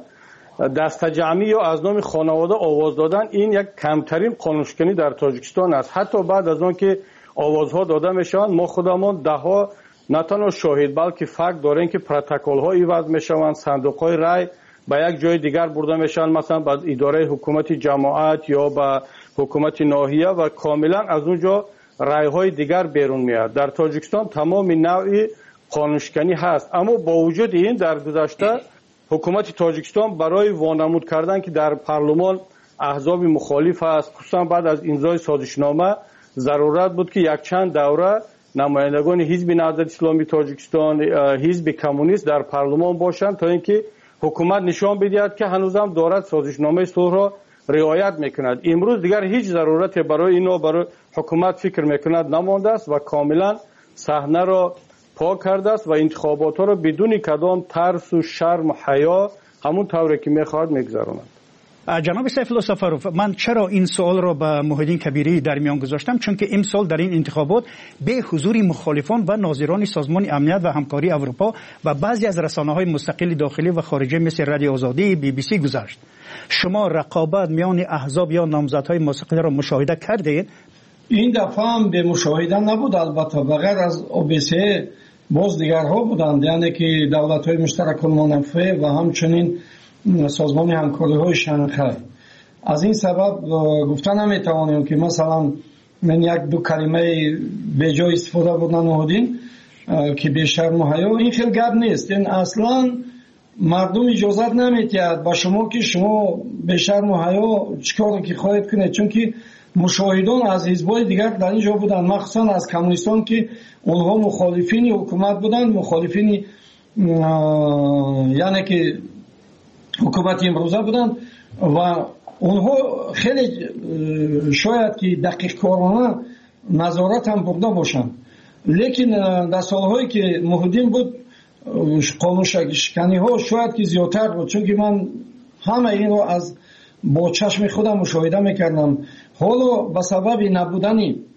دست جمعی یا از نام خانواده آواز دادن، این یک کمترین قانون شکنی در تاجیکستان است. حتی بعد از آن که آوازها داده میشوند ما خودمان ده ها نه تنها شاهد بلکه فکت داریم که پروتکل ها عوض میشوند، صندوق های رای به یک جای دیگر برده میشن، مثلا به اداره حکومت جماعت یا به حکومت ناحیه و کاملا از اونجا رای های دیگر بیرون میاد. در تاجیکستان تمام نوع قانون شکنی هست، اما با وجود این در گذشته حکومت تاجیکستان برای وانمود کردن که در پارلمان احزاب مخالف است، خصوصا بعد از امضای سازشنامه ضرورت بود که یک چند دوره نمایندگان حزب نهضت اسلامی تاجیکستان، حزب کمونیست در پارلمان باشند تا اینکه حکومت نشان بدهد که هنوزم دارد سازشنامه صلح را رعایت میکند. امروز دیگر هیچ ضرورت برای اینو برای حکومت فکر میکند نمانده است و کاملا صحنه را پاک کرده است و انتخابات را بدون کدام ترس و شرم و حیا همون طوری که میخواهد میگذراند. جناب سیف الله سفروف، من چرا این سوال را به محیدین کبیری در میان گذاشتم؟ چون که امسال در این انتخابات به حضور مخالفان و ناظران سازمان امنیت و همکاری اروپا و بعضی از رسانه‌های مستقل داخلی و خارجی مثل رادیو آزادی، بی بی سی گذشت. شما رقابت میان احزاب یا نامزدهای مستقل را مشاهده کردید؟ این دفعه هم به مشاهده نبود، البته بغیر از او بی سی باز دیگرها بودند، یعنی که دولت‌های مشترک المنافع و همچنین سازمان همکاری های شانگهای. از این سبب گفتن نمیتوانیم که مثلا من یک دو کلمه به جای استفاده بودن نهادین که بیشتر محیا، این خیلی گپ نیست. این اصلا مردم اجازت نمیتید با شما که شما بیشتر محیا چیکار که خواهید کنید، چون که مشاهدان از حزب‌های دیگر در اینجا بودن، مخصوصا از کمونیستان که اونها مخالفین حکومت بودن، مخالفین یعنی که حکومت امروزه بودن و اونها خیلی شاید که دقیق کارانه نظارت هم برده باشن، لیکن در سالهایی که محیدین بود قانون شکنی ها شاید که زیادتر بود، چون که من همه این رو از با چشم خودم مشاهده میکردم. حالا به سبب نبودن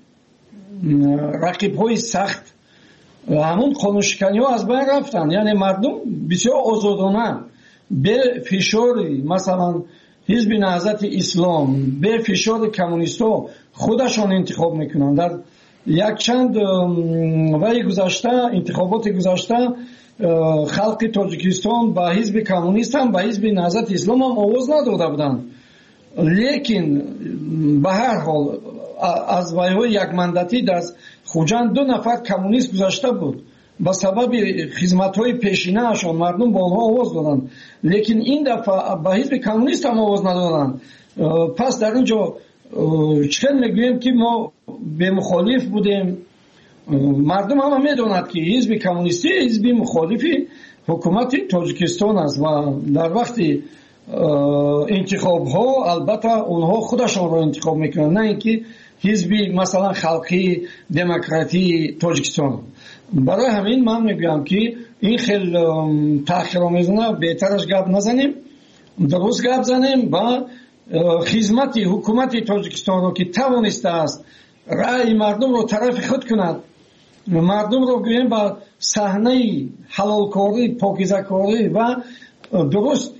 رقیب های سخت همون قانون شکنی ها از بین رفتن، یعنی مردم بسیار آزادانه به فشار مثلا حزب نهضت اسلام، به فشار کمونیست‌ها خودشان انتخاب میکنن. در یک چند وقت گذشته، انتخابات گذشته، خلق تاجیکستان با حزب کمونیست هم با حزب نهضت اسلام هم آواز نداده بودند، لیکن به هر حال از ویهای یک مندتی در خوجند دو نفر کمونیست گذشته بود، با سبب خدمت‌های پیشینه اشان مردم با آنها آواز دادند، لیکن این دفعه با حزب کمونیست هم آواز ندادند. پس در اینجا چکن میگویم که ما به مخالف بودیم. مردم هم میدونند که حزب کمونیستی حزب مخالفی حکومت تاجیکستان است و در وقت انتخاب ها البته اونها خودشان را انتخاب میکنند، نه اینکه حزب مثلا خلقی دموکراتی تاجیکستان. برای همین من میگم که این خیلی تأخیرآمیزانه بهترش گپ نزنیم، درست گپ زنیم و خدمت حکومت تاجیکستان رو که توانسته است رأی مردم رو طرف خود کند مردم رو گویم با صحنه حلالکاری، پاکیزه‌کاری و درست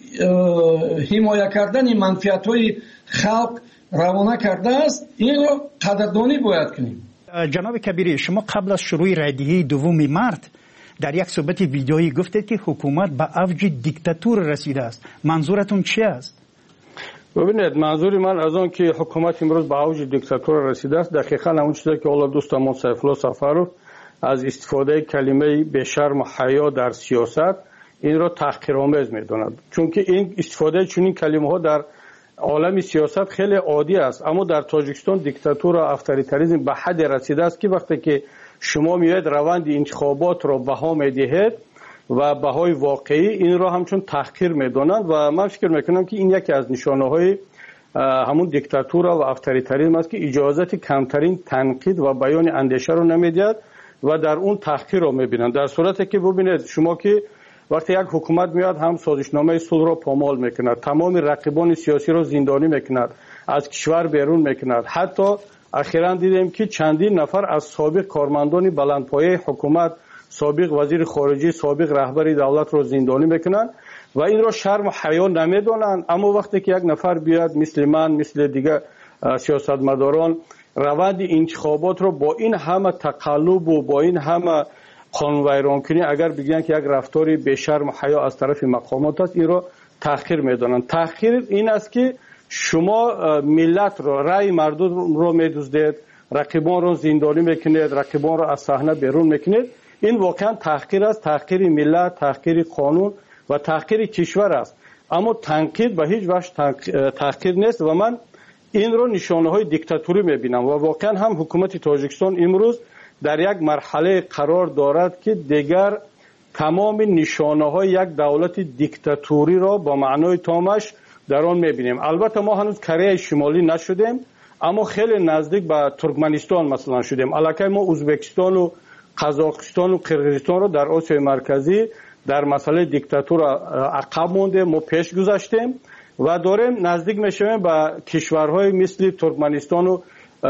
حمایت کردن منفعت‌های خلق روانه کرده است. این رو قدردانی باید کنیم. جناب کبیری، شما قبل از شروع رایدهی دوم مارت در یک صحبت ویدیویی گفتید که حکومت به اوج دیکتاتور رسیده است. منظورتون چی است؟ ببینید، منظور من از آن که حکومت امروز به اوج دیکتاتور رسیده است دقیقاً همون چیزی که حالا دوستمون سیفالله سفرов از استفاده کلمه بی‌شرم و حیا در سیاست این را تحقیرآمیز می‌داند، چون که این استفاده چنین کلمه‌ها در عالم سیاست خیلی عادی است. اما در تاجیکستان دیکتاتور و افطاریتاریسم به حد رسیده است که وقتی که شما میاید روند انتخابات را بها میدهید و بهای واقعی این را همچون تحقیر میدانند و من فکر میکنم که این یکی از نشانه های همون دیکتاتور و افطاریتاریسم است که اجازت کمترین تنقید و بیان اندیشه را نمیدهد و در اون تحقیر را میبینند. در صورتی که ببینید شما که وقتی یک حکومت میاد هم سازشنامه صلح را پامال میکند، تمام رقیبان سیاسی را زندانی میکند، از کشور بیرون میکند. حتی اخیراً دیدیم که چندین نفر از سابق کارمندان بلندپایه حکومت، سابق وزیر خارجه، سابق رهبر دولت را زندانی میکنند و این را شرم و حیا نمیدانند. اما وقتی که یک نفر بیاد مثل من، مثل دیگه سیاستمداران روند انتخابات را با این همه تقلب و با این همه قانون ویران کنی اگر بگن که یک رفتاری به شرم و حیا از طرف مقامات است، این را تحقیر میدانند. تحقیر این است که شما ملت را، رأی مردم را میدزدید، رقیبان را زندانی میکنید، رقیبان را از صحنه بیرون میکنید. این واقعا تحقیر است، تحقیر ملت، تحقیر قانون و تحقیر کشور است. اما تنقید به هیچ وجه تحقیر نیست و من این را نشانه های دیکتاتوری میبینم و واقعا هم حکومت تاجیکستان امروز در یک مرحله قرار دارد که دیگر تمام نشانه های یک دولت دیکتاتوری را با معنای تامش در آن میبینیم. البته ما هنوز کره شمالی نشدیم اما خیلی نزدیک به ترکمنستان مثلا شدیم. الکی ما ازبکستان و قزاقستان و قرقیزستان را در آسیای مرکزی در مسئله دیکتاتور عقب مونده، ما پیش گذاشتیم و داریم نزدیک میشویم به کشورهای مثل ترکمنستان و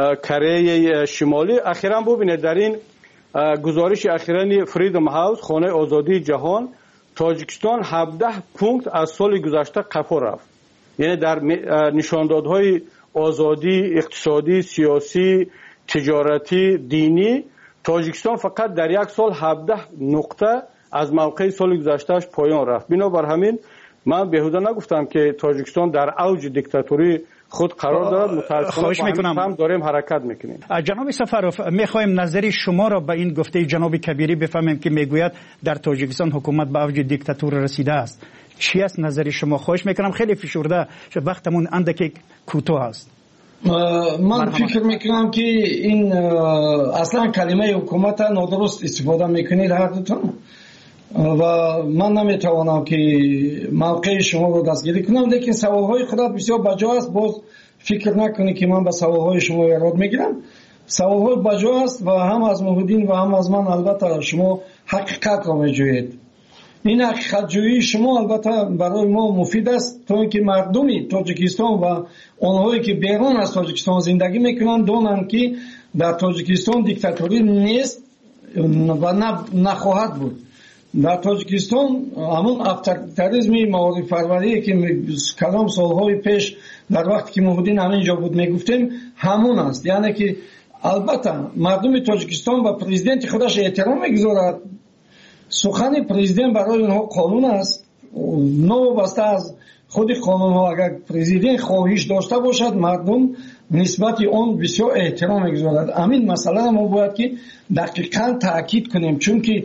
کره شمالی. اخیراً ببینید در این گزارش اخیراً فریدم هاوس، خانه آزادی جهان، تاجیکستان هفده پونکت از سال گذشته قفا رفت. یعنی در نشاندادهای آزادی اقتصادی، سیاسی، تجارتی، دینی تاجیکستان فقط در یک سال هفده نقطه از موقع سال گذشتهش پایان رفت. بنابر همین من بهوده نگفتم که تاجیکستان در اوج دیکتاتوری خود قرار دارد. متاسفانه هم داریم حرکت میکنیم. جناب سفروف، میخوایم نظری شما را به این گفته جناب کبیری بفهمیم که میگوید در تاجیکستان حکومت به اوج دیکتاتور رسیده است. چی است نظری شما؟ خواهش میکنم، خیلی فشرده وقتمون اندکی کوتاه است. من فکر میکنم که این اصلا کلمه حکومت نادرست استفاده میکنید هر دوتون و من نمیتوانم که موقع شما رو دستگیری کنم، لیکن سوالهای خودت بسیار بجا است. باز فکر نکنی که من به سوالهای شما یاد میگیرم. سوالهای بجا است و هم از محدین و هم از من البته شما حقیقت را میجویید. این حقیقت جویی شما البته برای ما مفید است تا اینکه مردمی تاجیکستان و آنهایی که بیرون از تاجیکستان زندگی میکنند دانند که در تاجیکستان دیکتاتوری نیست و نخواهد بود. در تاجیکستان همون افطاریتاریسم معارف پروری که کلام سالهای پیش در وقتی که محدین همینجا بود میگفتیم همون است. یعنی که البته مردم تاجیکستان و پرزیدنت خودش احترام میگذارد. سخن پرزیدنت برای اونها قانون است. نوبسته از خود قانون ها اگر پرزیدنت خواهش داشته باشد مردم نسبت آن بسیار احترام میگذارد. همین مسئله ما باید که دقیقاً تاکید کنیم، چون که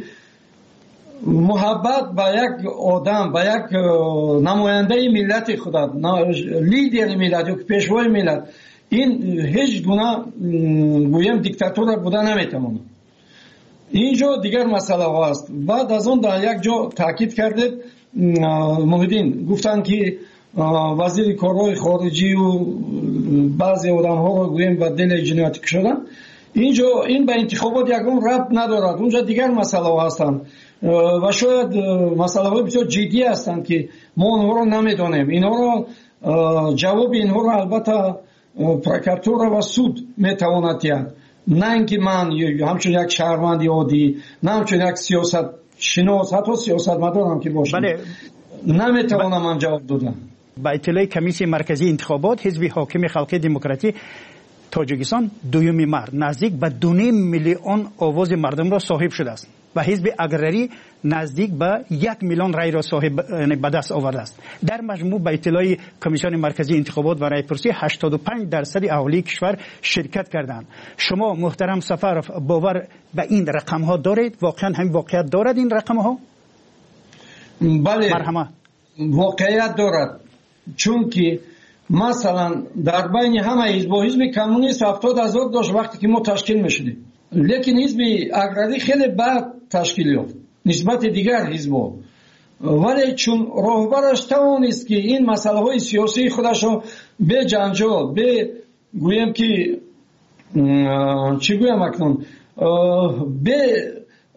محبت با یک آدم، با یک نماینده ملت خودت، لیدر ملت یا پیشوای ملت، این هیچ گونه گویم دیکتاتور بوده نمیتونه. اینجا دیگر مسئله ها است. بعد از اون در یک جا تاکید کردید محدین گفتن که وزیر کارهای خارجی و بعضی آدم ها رو گویم به دل جنایت کشیدن. اینجا این به انتخابات یکم ربط ندارد. اونجا دیگر مسئله ها هستند و شاید مسئله های بسیار جدی هستند که ما اونها رو نمیدانیم. اینها رو جواب اینها رو البته پروکراتور و سود میتواند دهد. نه اینکه من همچون یک شهروند عادی، نه همچون یک سیاست شناس، حتی سیاستمدارم که باشم، بله. نمیتوانم من جواب دادم. با اطلاع کمیسیون مرکزی انتخابات، حزب حاکم خلق دموکراتی تاجیکستان دویمین مرد نزدیک به دو نیم میلیون آواز مردم را صاحب شده است و حزب اگرری نزدیک به یک میلیون رای را صاحب به دست آورده است. در مجموع به اطلاع کمیسیون مرکزی انتخابات و رایپرسی هشتاد و پنج درصد اهالی کشور شرکت کردند. شما محترم سفرов باور به این رقم ها دارید؟ واقعا هم واقعیت دارد این رقم ها؟ بله، مرحمت. واقعیت دارد، چون که مثلا در بین همه حزب و حزب کمونیست هفتاد هزار داشت وقتی که ما تشکیل میشدیم، لیکن حزب اگرری خیلی بعد تشکیل یافت نسبت دیگر حزب‌ها، ولی چون راهبرش توانست که این مسئله های سیاسی خودش رو به جنجال، به گویم که چی گویم اکنون، به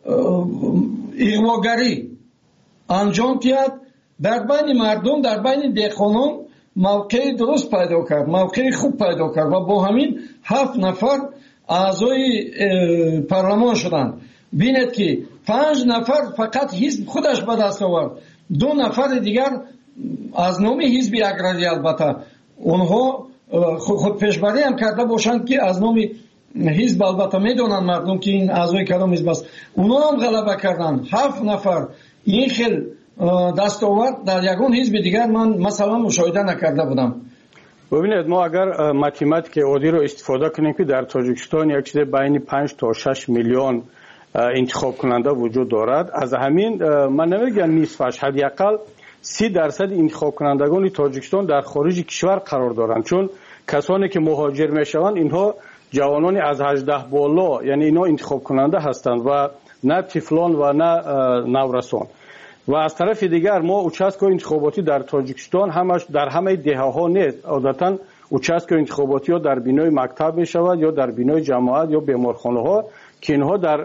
اغواگری انجام کرد، در بین مردم، در بین دهقانان موقع درست پیدا کرد، موقع خوب پیدا کرد و با همین هفت نفر اعضای پارلمان شدند. بینید که پنج نفر فقط حزب خودش به دست آورد، دو نفر دیگر از نام حزب اگرری، البته اونها خود پیشبری هم کرده باشند که از نام حزب، البته میدونن مردم که این اعضای کدام حزب است، اونها هم غلبه کردند. هفت نفر این خیل دستاورد در یگان حزب دیگر من مثلا مشاهده نکرده بودم. ببینید، ما اگر ماتماتیک عادی رو استفاده کنیم که در تاجیکستان یک چیز بین پنج تا شش میلیون انتخاب کننده وجود دارد، از همین من نمیگم نصفش، حداقل سی درصد انتخاب کنندگان تاجیکستان در خارج کشور قرار دارند، چون کسانی که مهاجر میشوند اینها جوانانی از هجده بالا، یعنی اینا انتخاب کننده هستند و نه طفلان و نه نورسان. و از طرف دیگر ما اوچسکو انتخاباتی در تاجیکستان همش در همه دهه ها نیست، عادتا اوچسکو انتخاباتی ها در بینای مکتب می شود یا در بینای جماعت یا بیمارخانه ها که اینها در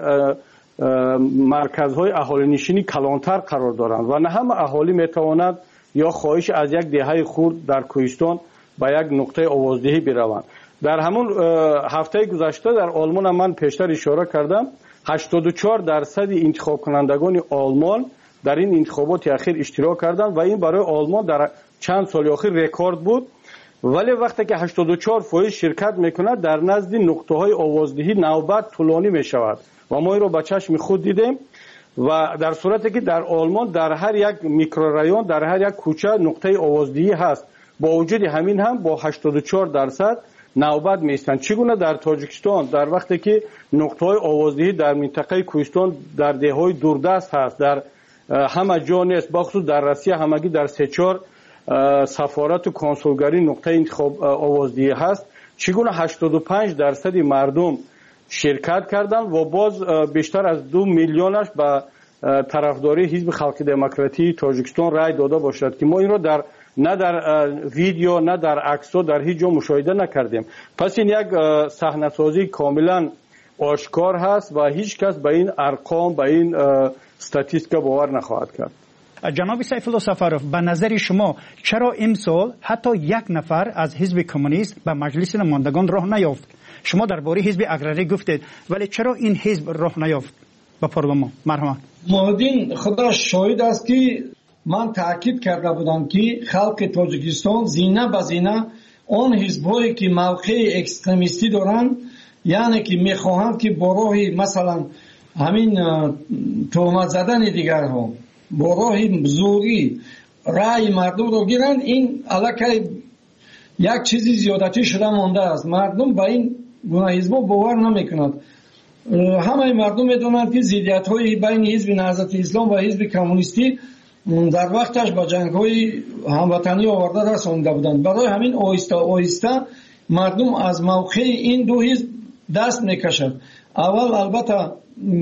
مرکزهای اهالی نشینی کلانتر قرار دارند و نه همه اهالی می تواند یا خواهش از یک دهه خورد در کوهستان به یک نقطه آوازدهی بروند. در همون هفته گذشته در آلمان من پیشتر اشاره کردم، هشتاد و چهار درصد انتخاب کنندگان آلمان در این انتخابات اخیر اشتراک کردند و این برای آلمان در چند سال اخیر رکورد بود. ولی وقتی که هشتاد و چهار فایز شرکت میکند در نزد نقطه های آوازدهی نوبت طولانی میشود و ما این رو با چشم خود دیدیم و در صورتی که در آلمان در هر یک میکرورایون، در هر یک کوچه نقطه آوازدهی هست، با وجود همین هم با هشتاد و چهار درصد نوبت میستند. چگونه در تاجیکستان در وقتی که نقطه های آوازدهی در منطقه کوهستان در دههای دوردست هست، در همه جا نیست، بخصوص در روسیه همگی در سه چهار سفارت و کنسولگری نقطه انتخاب آوازدهی هست، چگونه هشتاد و پنج درصد مردم شرکت کردند و باز بیشتر از دو میلیونش به طرفداری حزب خلق دموکراتی تاجیکستان رای داده باشد که ما این را در نه در ویدیو نه در عکس‌ها در هیچ جا مشاهده نکردیم. پس این یک صحنه‌سازی کاملا آشکار هست و هیچ کس به این ارقام، به این استاتیستیکا باور نخواهد کرد. جناب سیف الله سفرов، به نظر شما چرا امسال حتی یک نفر از حزب کمونیست به مجلس نمایندگان راه نیافت؟ شما درباره حزب اگرری گفتید، ولی چرا این حزب راه نیافت به پارلمان؟ مرحمت. مهدین خدا شاهد است که من تاکید کرده بودم که خلق تاجیکستان زینه به زینه آن حزب‌هایی که موقع اکستریمیستی دارند، یعنی که میخواهند که با راه مثلا همین تهمت زدن دیگرها، با راه زوری رای مردم رو گیرند، این الکی یک چیزی زیادتی شده مانده است. مردم با این گونه حزب‌ها باور نمیکنند. همه مردم میدونند که ضدیت‌های بین حزب نهضت اسلام و حزب کمونیستی در وقتش با جنگ‌های هموطنی آورده رسانده بودند. برای همین آهسته آهسته مردم از موقع این دو حزب دست میکشند. اول البته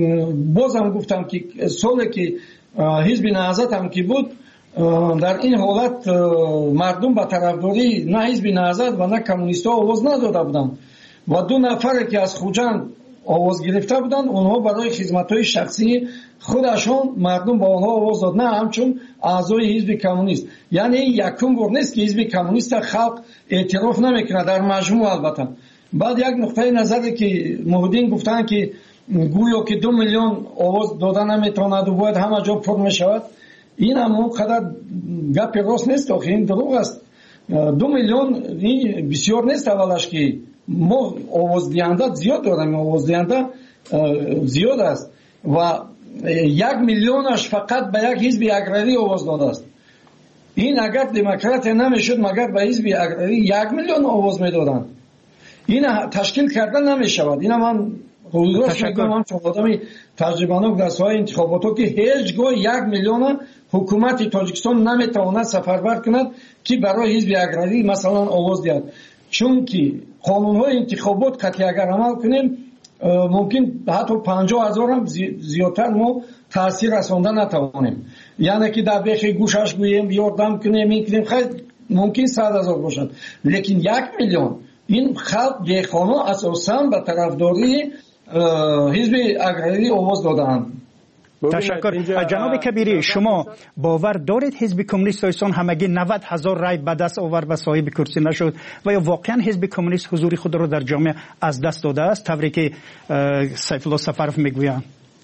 بازم گفتم که سالی که حزب نهضت هم که بود، در این حالت مردم به طرفداری نه حزب نهضت و نه کمونیست‌ها آواز نداده بودند و دو نفر که از خوجند آواز گرفته بودند، اونها برای خدمت‌های شخصی خودشون مردم با آنها آواز داد، نه همچون اعضای حزب کمونیست. یعنی یکم بار نیست که حزب کمونیست خلق اعتراف نمیکنه در مجموع. البته بعد یک نقطه نظری که مهدین گفتن که گویا که دو میلیون آواز دادن نمیتواند و باید همه جا پر میشود، این هم اونقدر گپ راست نیست، آخه این دروغ است. دو میلیون این بسیار نیست. اولش که ما آواز دهنده زیاد داریم، آواز دهنده زیاد است و یک میلیونش فقط به یک حزب اگراری آواز داده است. این اگر دموکرات نمیشد مگر به حزب اگراری یک میلیون آواز میدادن. این تشکیل کردن نمیشود. این من روزگاش میگم، هم چون آدمی تجربه‌ناک در ساحه انتخابات که هیچگاه یک میلیون حکومت تاجیکستان نمیتواند سفربر کند که برای حزب اگراری مثلا آواز دهد، چون که قانون‌های انتخابات قطعی اگر عمل کنیم ممکن حتی پنجاه هزار هم زیادتر ما تاثیر رساندن نتوانیم. یعنی که در بیخ گوشش گوییم یاردم کنیم این کنیم خیلی ممکن صد هزار باشد، لیکن یک میلیون این خلق دیخانه اساساً به طرفداری حزب اگراری آواز دادند. تشکر. جناب کبیری، شما باور دارید حزب کمونیست تاجیکستان همگی نود هزار رای به دست آورد و صاحب کرسی نشد و یا واقعا حزب کمونیست حضور خود را در جامعه از دست داده است طوری که سیف الله سفرف میگویند؟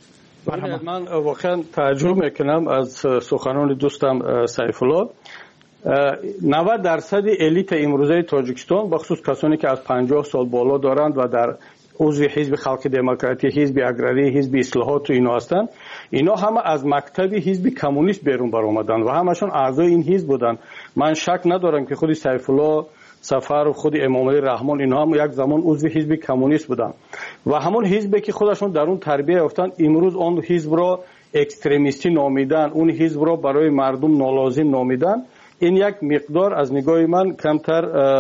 من واقعا تعجب میکنم از سخنان دوستم سیف الله. نود درصد الیت امروزه تاجیکستان بخصوص کسانی که از پنجاه سال بالا دارند و در عضو حزب خلق دموکراتی، حزب اگراری، حزب اصلاحات و اینا هستند، اینا همه از مکتب حزب کمونیست بیرون برآمدن و همشون اعضای این حزب بودن. من شک ندارم که خود سیف الله سفر و خود امام علی رحمان اینا هم یک زمان عضو حزب کمونیست بودن و همون حزبی که خودشون در اون تربیت یافتن امروز اون حزب را اکستریمیستی نامیدن، اون حزب را برای مردم نالازم نامیدن. این یک مقدار از نگاه من کمتر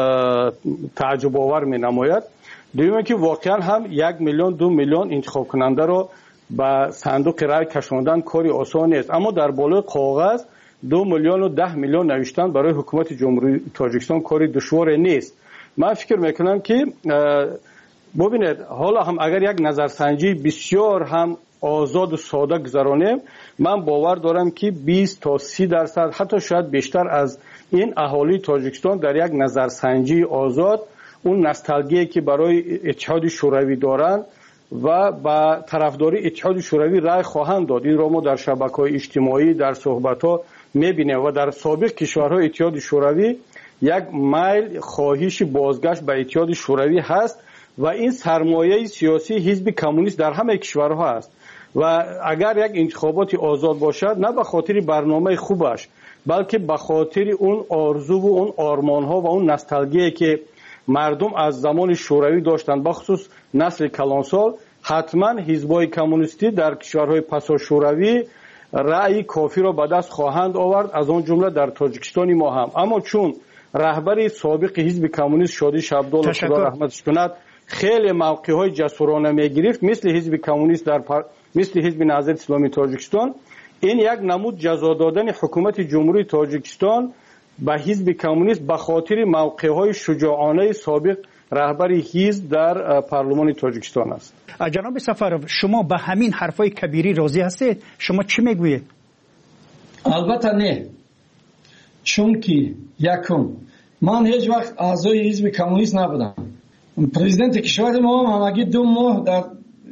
تعجب آور می نماید. دویمه که واقعا هم یک میلیون دو میلیون انتخاب کننده رو به صندوق رای کشاندن کاری آسان نیست، اما در بالای کاغذ دو میلیون و ده میلیون نوشتن برای حکومت جمهوری تاجیکستان کاری دشوار نیست. من فکر میکنم که ببینید حالا هم اگر یک نظرسنجی بسیار هم آزاد و ساده گذرانیم، من باور دارم که بیست تا سی درصد حتی شاید بیشتر از این اهالی تاجیکستان در یک نظرسنجی آزاد اون نوستالژی که برای اتحاد شوروی دارند و با طرفداری اتحاد شوروی رای خواهند داد. این را ما در شبکه‌های اجتماعی در صحبت‌ها می‌بینیم و در سابق کشورهای اتحاد شوروی یک میل خواهش بازگشت به اتحاد شوروی هست و این سرمایه سیاسی حزب کمونیست در همه کشورها است و اگر یک انتخابات آزاد باشد نه به خاطر برنامه خوبش بلکه به خاطر اون آرزو و اون آرمان‌ها و اون نوستالژی که مردم از زمان شوروی داشتند، بخصوص نسل کلانسال، حتما حزب‌های کمونیستی در کشورهای پسا شوروی رأی کافی را به دست خواهند آورد، از آن جمله در تاجیکستان ما هم. اما چون رهبر سابق حزب کمونیست شادی شبدال خدا رحمتش کند خیلی موقع‌های جسورانه می‌گرفت، مثل حزب کمونیست در پر... مثل حزب نهضت اسلامی تاجیکستان، این یک نمود جزا دادن حکومت جمهوری تاجیکستان به حزب کمونیست به خاطر موقع‌های شجاعانه سابق رهبر حزب در پارلمان تاجیکستان است. جناب سفرов شما به همین حرفای کبیری راضی هستید؟ شما چی میگویید؟ البته نه، چون که یکم من هیچ وقت اعضای حزب کمونیست نبودم. پرزیدنت کشور ما هم همگی دو ماه در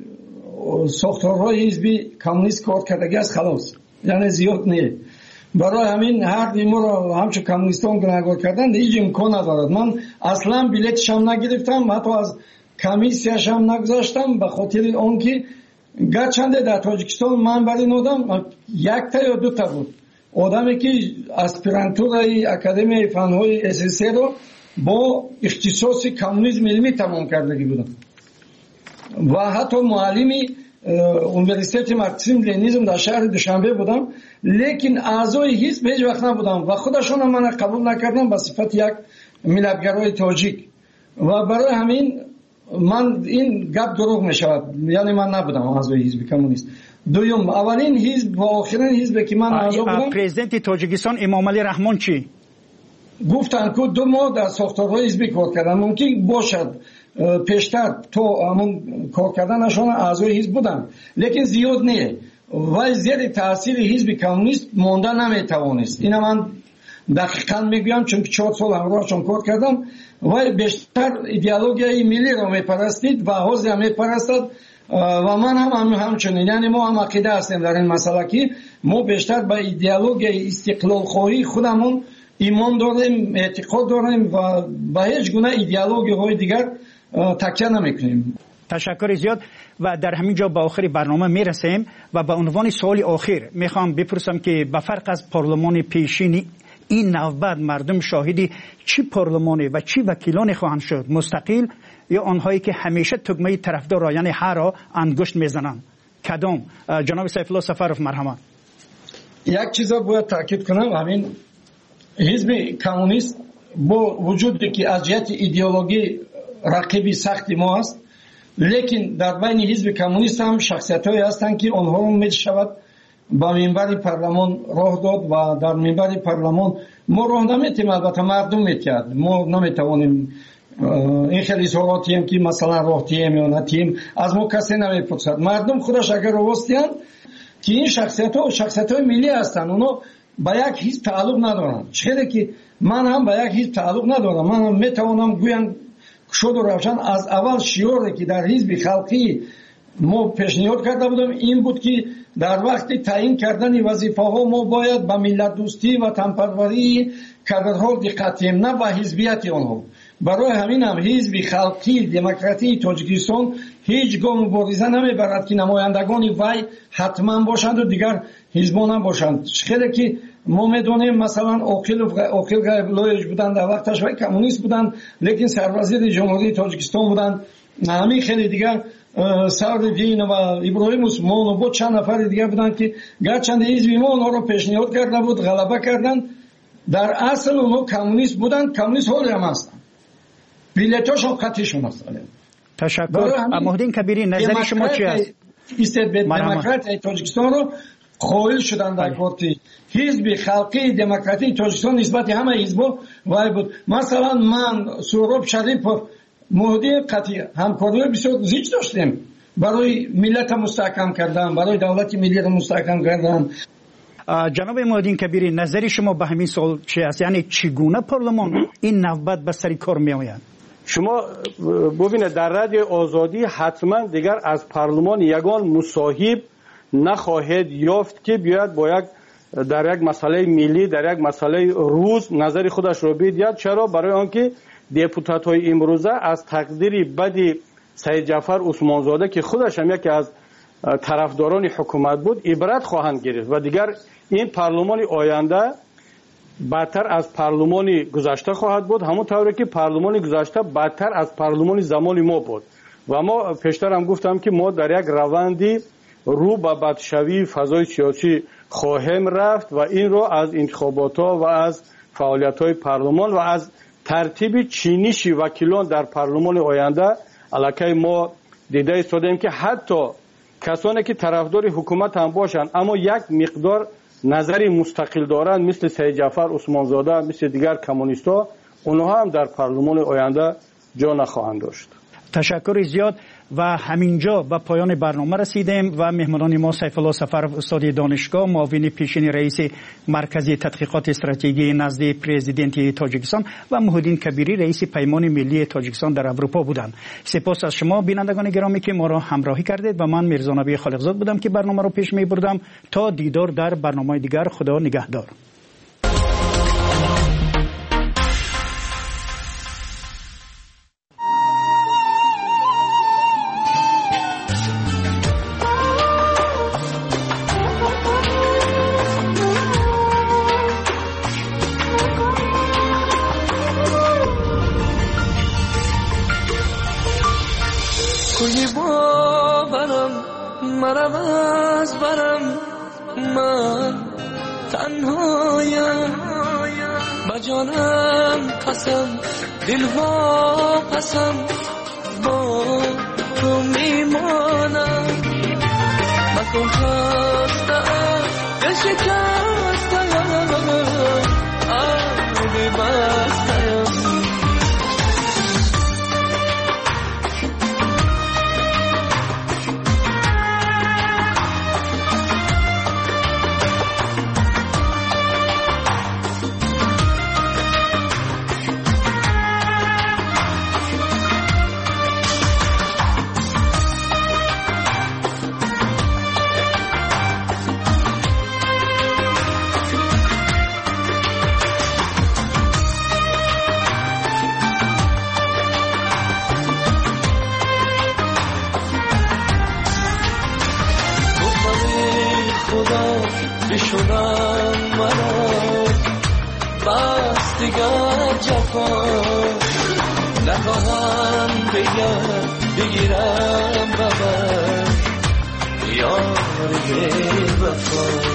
ساختارهای حزب کمونیست کار کردگی است، خلاص، یعنی زیاد نه. برای همین هر دیمو رو همچون کمونیستان گناهکار کردن هیچ امکان ندارد. من اصلا بلیتش هم نگرفتم، حتی از کمیسیاش هم نگذاشتم، به خاطر آنکه گرچنده در تاجیکستان من برای این آدم یک تا یا دو تا بود آدمی که اسپیرانتورای اکادمی فنهای اس اس رو با اختصاص کمونیسم علمی تمام کردگی بودم و حتی معلمی اونیورسیته مارکسیسم لنینیسم در شهر دوشنبه بودم، لیکن اعضای حزب هیچ وقت نبودم و خودشون هم من قبول نکردم به صفت یک ملت‌گرای تاجیک و برای همین من این گپ دروغ می شود، یعنی من نبودم اعضای حزب کمونیست. دوم، اولین حزب و آخرین حزب که من اعضا بودم پرزیدنت تاجیکستان امام علی رحمان چی گفتن که دو ماه در ساختارهای حزبی کار کردن، ممکن باشد پیشتر تو همون کار کردنشان اعضای حزب بودن لیکن زیاد نه و زیر تاثیر حزب کمونیست مانده نمیتوانست. این من دقیقاً میگویم چون چهار سال همراهشون کار کردم و بیشتر ایدئولوژی ملی را میپرستید و حوزه هم میپرستد و من هم, هم همچنین. یعنی ما هم عقیده هستیم در این مسئله که ما بیشتر به ایدئولوژی استقلال خواهی خودمون ایمان داریم، اعتقاد داریم و به هیچ گونه ایدئولوژی های دیگر تکیه نمیکنیم. تشکر زیاد و در همین جا به آخر برنامه میرسیم و به عنوان سوال آخر میخوام بپرسم که به فرق از پارلمان پیشین این نوبت مردم شاهدی چی پارلمانی و چی وکیلان خواهند شد؟ مستقل یا آنهایی که همیشه تگمه طرفدار یعنی هر را انگشت میزنند؟ کدام؟ جناب سیف الله سفرов مرحمت. یک چیز باید تاکید کنم، همین حزب کمونیست با وجودی که از جهت ایدئولوژی رقیبی سختی ما است، لیکن در بین حزب کمونیست هم شخصیت‌هایی هستند که آنها رو می‌شود با منبر پارلمان راه داد و در منبر پارلمان ما راه نمیتیم، البته مردم میتید، ما نمیتوانیم این خیلی اظهاراتی هم که مثلا راه تیم یا نتیم از ما کسی نمیپرسد. مردم خودش اگر راستیان که این شخصیت‌ها شخصیت‌های ملی هستند، اونا با یک حزب تعلق ندارند. چه که من هم با یک حزب تعلق ندارم، من هم میتوانم گویم شد و روشن از اول شیوری که در حزب خلقی ما پیشنهاد کرده بودم این بود که در وقت تعیین کردن وظیفه‌ها ما باید به ملت دوستی و تنپروری کادرها دقت کنیم، نه به حزبیت آنها. برای همین هم حزب خلقی دموکراتی تاجیکستان هیچ گام مبارزه نمیبرد که نمایندگان وی حتما باشند و دیگر حزبان هم باشند. خیلی که ما میدونیم مثلا عاقل عاقل غیب‌الله بودند در وقتش و کمونیست بودند، لیکن سروزیر جمهوری تاجیکستان بودند. همین خیلی دیگر سعدالدین و ابراهیم عثمان و بود چند نفر دیگر بودند که گرچند حزب ما اونها رو پیشنهاد کرده بود غلبه کردند، در اصل اونها کمونیست بودند، کمونیست حالی هم هستند، بیلیتاشون قطعیشون هستند. تشکر. محمدین کبیری نظر شما چی است؟ استبداد دموکرات تاجیکستان رو قائل شدند در پارتی حزب خلقی دموکراتی تاجیکستان نسبت همه حزب‌ها وای بود. مثلا من سهراب شریف مهدی قطعی همکاری بسیار زیاد داشتیم برای ملت مستحکم کردن، برای دولت ملی مستحکم کردن. جناب محمدین کبیری نظر شما به همین سوال چی است؟ یعنی چگونه پارلمان این نوبت به سر کار می آید؟ شما ببینید در رادیو آزادی حتما دیگر از پارلمان یگان مصاحب نخواهد یافت که بیاید با یک در یک مسئله ملی در یک مسئله روز نظر خودش رو بدهد. چرا؟ برای آنکه دپوتات های امروزه از تقدیر بد سید جعفر عثمانزاده که خودش هم یکی از طرفداران حکومت بود عبرت خواهند گرفت و دیگر این پارلمان آینده بدتر از پارلمان گذشته خواهد بود، همون طوری که پارلمان گذشته بدتر از پارلمان زمان ما بود. و ما پیشتر هم گفتم که ما در یک روندی رو به بدشوی فضای سیاسی خواهیم رفت و این رو از انتخابات ها و از فعالیت های پارلمان و از ترتیب چینش وکیلان در پارلمان آینده علاقه ما دیده ایستادیم که حتی کسانی که طرفدار حکومت هم باشند اما یک مقدار نظری مستقل دارند مثل سید جعفر عثمانزاده مثل دیگر کمونیست‌ها، اونها هم در پارلمان آینده جا نخواهند داشت. تشکر زیاد و همینجا به پایان برنامه رسیدیم و مهمانان ما سیف الله سفرov استاد دانشگاه معاون پیشین رئیس مرکز تحقیقات استراتژی نزد پرزیدنت تاجیکستان و محمدین کبیری رئیس پیمان ملی تاجیکستان در اروپا بودند. سپاس از شما بینندگان گرامی که ما را همراهی کردید و من میرزا نبی خالقزاد بودم که برنامه را پیش می بردم. تا دیدار در برنامه دیگر، خدا نگهدار. دل وا قسم با تو میمانم مکن خستم دل شکستم آبی بستم بشونم مرا بس دیگر جفا نخواهم بگم بگیرم ببر یاری وفا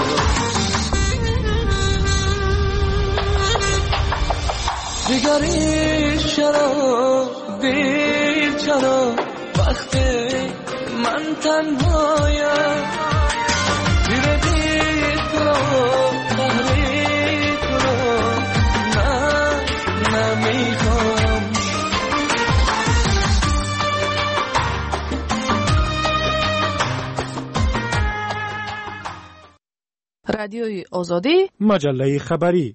دیگری چرا دیر چرا وقتی من تنهایم زیر دیر کنم تحریک کنم نه نمیخوام رادیوی آزادی مجله خبری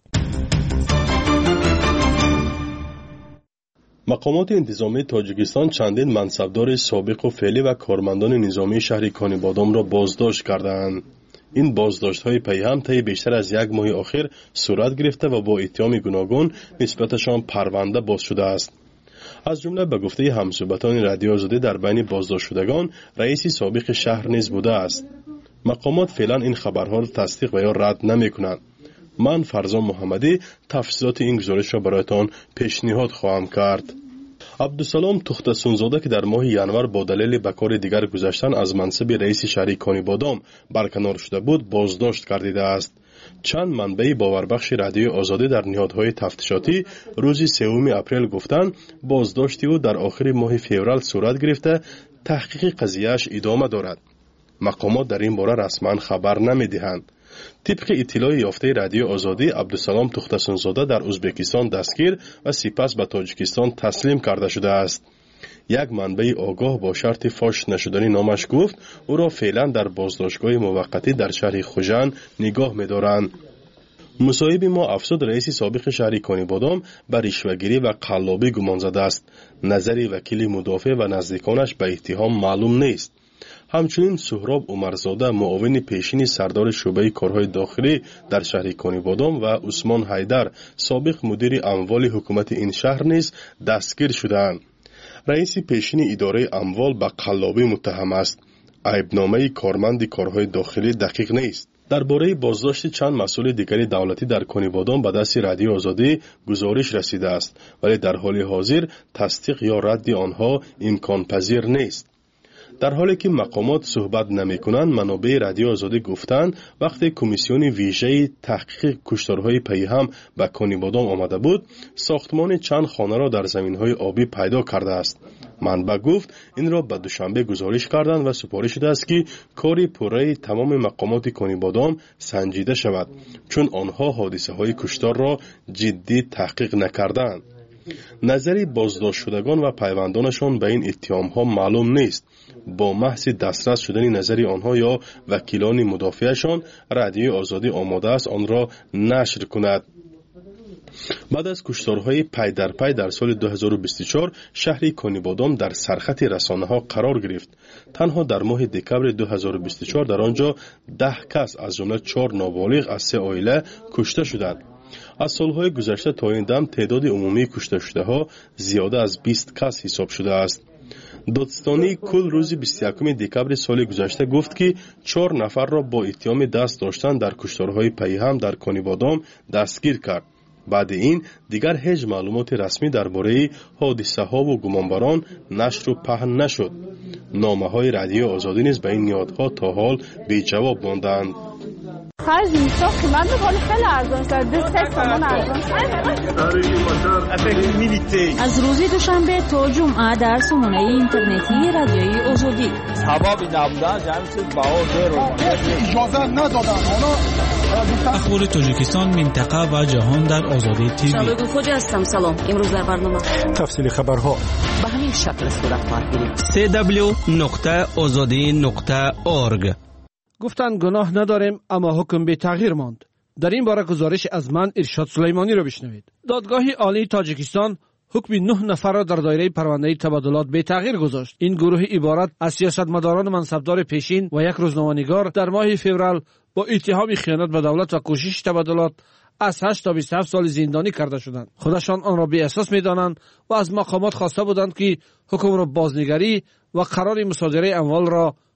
مقامات انتظامی تاجیکستان چندین منصبدار سابق و فعلی و کارمندان نظامی شهر کانیبادام را بازداشت کردند. این بازداشت‌های پیهم طی بیشتر از یک ماه اخیر صورت گرفته و با اتهام گوناگون نسبتشان پرونده باز شده است. از جمله به گفته همصحبتان رادیو آزادی در بین بازداشت شدگان رئیس سابق شهر نیز بوده است. مقامات فعلا این خبرها را تصدیق و یا رد نمی‌کنند. من فرزان محمدی تفصیلات این گزارش را برایتان پیشنهاد خواهم کرد. عبدالسلام تختسونزاده که در ماه ینور با دلیل به کار دیگر گذشتن از منصب رئیس شهر کانیبادام برکنار شده بود بازداشت گردیده است. چند منبع باوربخش رادیو آزادی در نهادهای تفتیشاتی روز سوم اپریل گفتند بازداشت او در آخر ماه فوریه صورت گرفته تحقیق قضیه‌اش ادامه دارد. مقامات در این باره رسما خبر نمی‌دهند. طبق اطلاع یافته رادیو آزادی عبدالسلام تختسونزاده در ازبکستان دستگیر و سپس به تاجیکستان تسلیم کرده شده است. یک منبع آگاه با شرط فاش نشدنی نامش گفت او را فعلا در بازداشتگاه موقتی در شهر خوجند نگاه می‌دارند. مصاحب ما افسود رئیس سابق شهر کانیبادام به رشوه‌گیری و قلابی گمان زده است. نظر وکیل مدافع و نزدیکانش به اتهام معلوم نیست. همچنین سهراب عمرزاده معاون پیشین سردار شعبه کارهای داخلی در شهر کانیبادام و عثمان حیدر سابق مدیر اموال حکومت این شهر نیز دستگیر شدند. رئیس پیشین اداره اموال به قلابی متهم است. عیبنامه کارمند کارهای داخلی دقیق نیست. درباره بازداشت چند مسئول دیگری دولتی در کانیبادام به دست رادیو آزادی گزارش رسیده است ولی در حال حاضر تصدیق یا رد آنها امکان پذیر نیست. در حالی که مقامات صحبت نمی کنند منابع رادیو آزادی گفتند وقتی کمیسیون ویژه تحقیق کشتارهای پیهم به کانیبادام آمده بود ساختمان چند خانه را در زمینهای آبی پیدا کرده است. منبع گفت این را به دوشنبه گزارش کردند و سپارش شده است که کاری پوره تمام مقامات کانیبادام سنجیده شود چون آنها حادثه های کشتار را جدی تحقیق نکردند. نظری بازداشت شدگان و پیوندانشان به این اتهام ها معلوم نیست. با محض دسترس شدن نظری آنها یا وکیلان مدافعشان رادیو آزادی آماده است آن را نشر کند. بعد از کشتارهای پی در پی در سال دو هزار و بیست و چهار شهر کانیبادام در سرخط رسانه ها قرار گرفت. تنها در ماه دکمبر دو هزار و بیست و چهار در آنجا ده کس از جمله چهار نابالغ از سه عائله کشته شدند. از سالهای گذشته تا این دم تعداد عمومی کشته شده ها زیاده از بیست کس حساب شده است. دادستانی کل روز بیست و یکم دکمبر سال گذشته گفت که چهار نفر را با اتهام دست داشتن در کشتارهای پیهم در کانیبادام دستگیر کرد. بعد این دیگر هیچ معلومات رسمی درباره حادثه ها و گمانبران نشر و پهن نشد. نامه های رادیو آزادی نیز به این نیادها تا حال بی جواب ماندند. خرج میسا قیمت بالا خیلی ارزان شد. دو سه تومان ارزان شد. از روز دوشنبه تا جمعه در سامانه اینترنتی رادیوی آزادی هوا بی نبودن جمعی چیز باور رو اجازه ندادن. اخبار تاجیکستان منطقه و جهان در آزادی تیوی. شبگو خوجه هستم. سلام. امروز در برنامه تفصیل خبرها به همین شکل صورت خواهد گرفت. سی دبلیو نقطه آزادی نقطه اورگ گفتند گناه نداریم اما حکم به تغییر ماند. در این باره گزارش از من ارشاد سلیمانی را بشنوید. دادگاه عالی تاجیکستان حکم نه نفر را در دایره پرونده تبادلات به تغییر گذاشت. این گروه عبارت از سیاستمداران منصبدار پیشین و یک روزنامه‌نگار در ماه فوریه با اتهام خیانت به دولت و کوشش تبادلات از هشت تا بیست و هفت سال زندانی کرده شدند. خودشان آن را بی اساس می‌دانند و از مقامات خواسته بودند که حکم را بازنگری و قرار مصادره اموال را